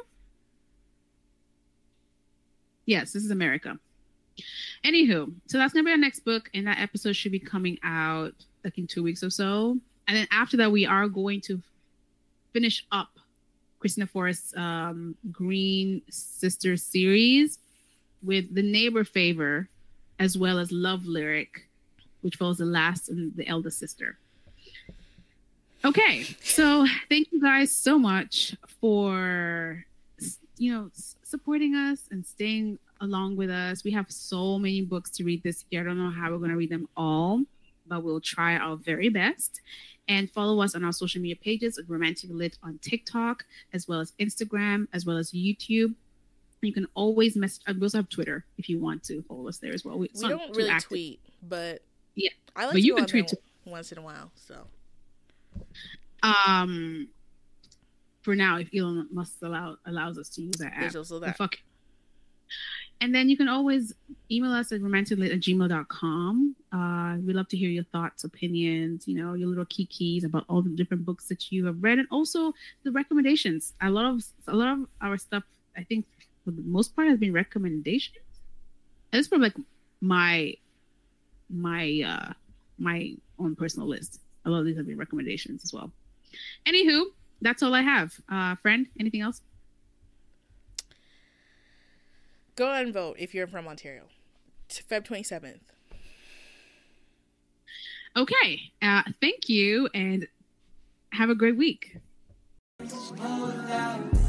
[SPEAKER 1] Yes, this is America. Anywho, so that's going to be our next book, and that episode should be coming out like in 2 weeks or so. And then after that, we are going to finish up Christina Forrest's Green Sister series with The Neighbor Favor, as well as Love Lyric, which follows the last and the eldest sister. Okay, so thank you guys so much for supporting us and staying along with us. We have so many books to read this year. I don't know how we're going to read them all, but we'll try our very best. And follow us on our social media pages at Romantic Lit on TikTok, as well as Instagram, as well as YouTube. You can always message. We also have Twitter if you want to follow us there as well.
[SPEAKER 2] We don't really tweet, but
[SPEAKER 1] yeah,
[SPEAKER 2] I like
[SPEAKER 1] but
[SPEAKER 2] to
[SPEAKER 1] you
[SPEAKER 2] go
[SPEAKER 1] can
[SPEAKER 2] on
[SPEAKER 1] tweet
[SPEAKER 2] there once in a while. So,
[SPEAKER 1] for now, if Elon Musk allows us to use that app,
[SPEAKER 2] there's also that.
[SPEAKER 1] And then you can always email us at romanticlit@gmail.com. We love to hear your thoughts, opinions, your little keys about all the different books that you have read, and also the recommendations. A lot of our stuff, I think, for the most part, has been recommendations. And it's from like my own personal list. A lot of these have been recommendations as well. Anywho, that's all I have. Friend, anything else?
[SPEAKER 2] Go and vote if you're from Ontario. Feb 27th.
[SPEAKER 1] Okay. Thank you and have a great week.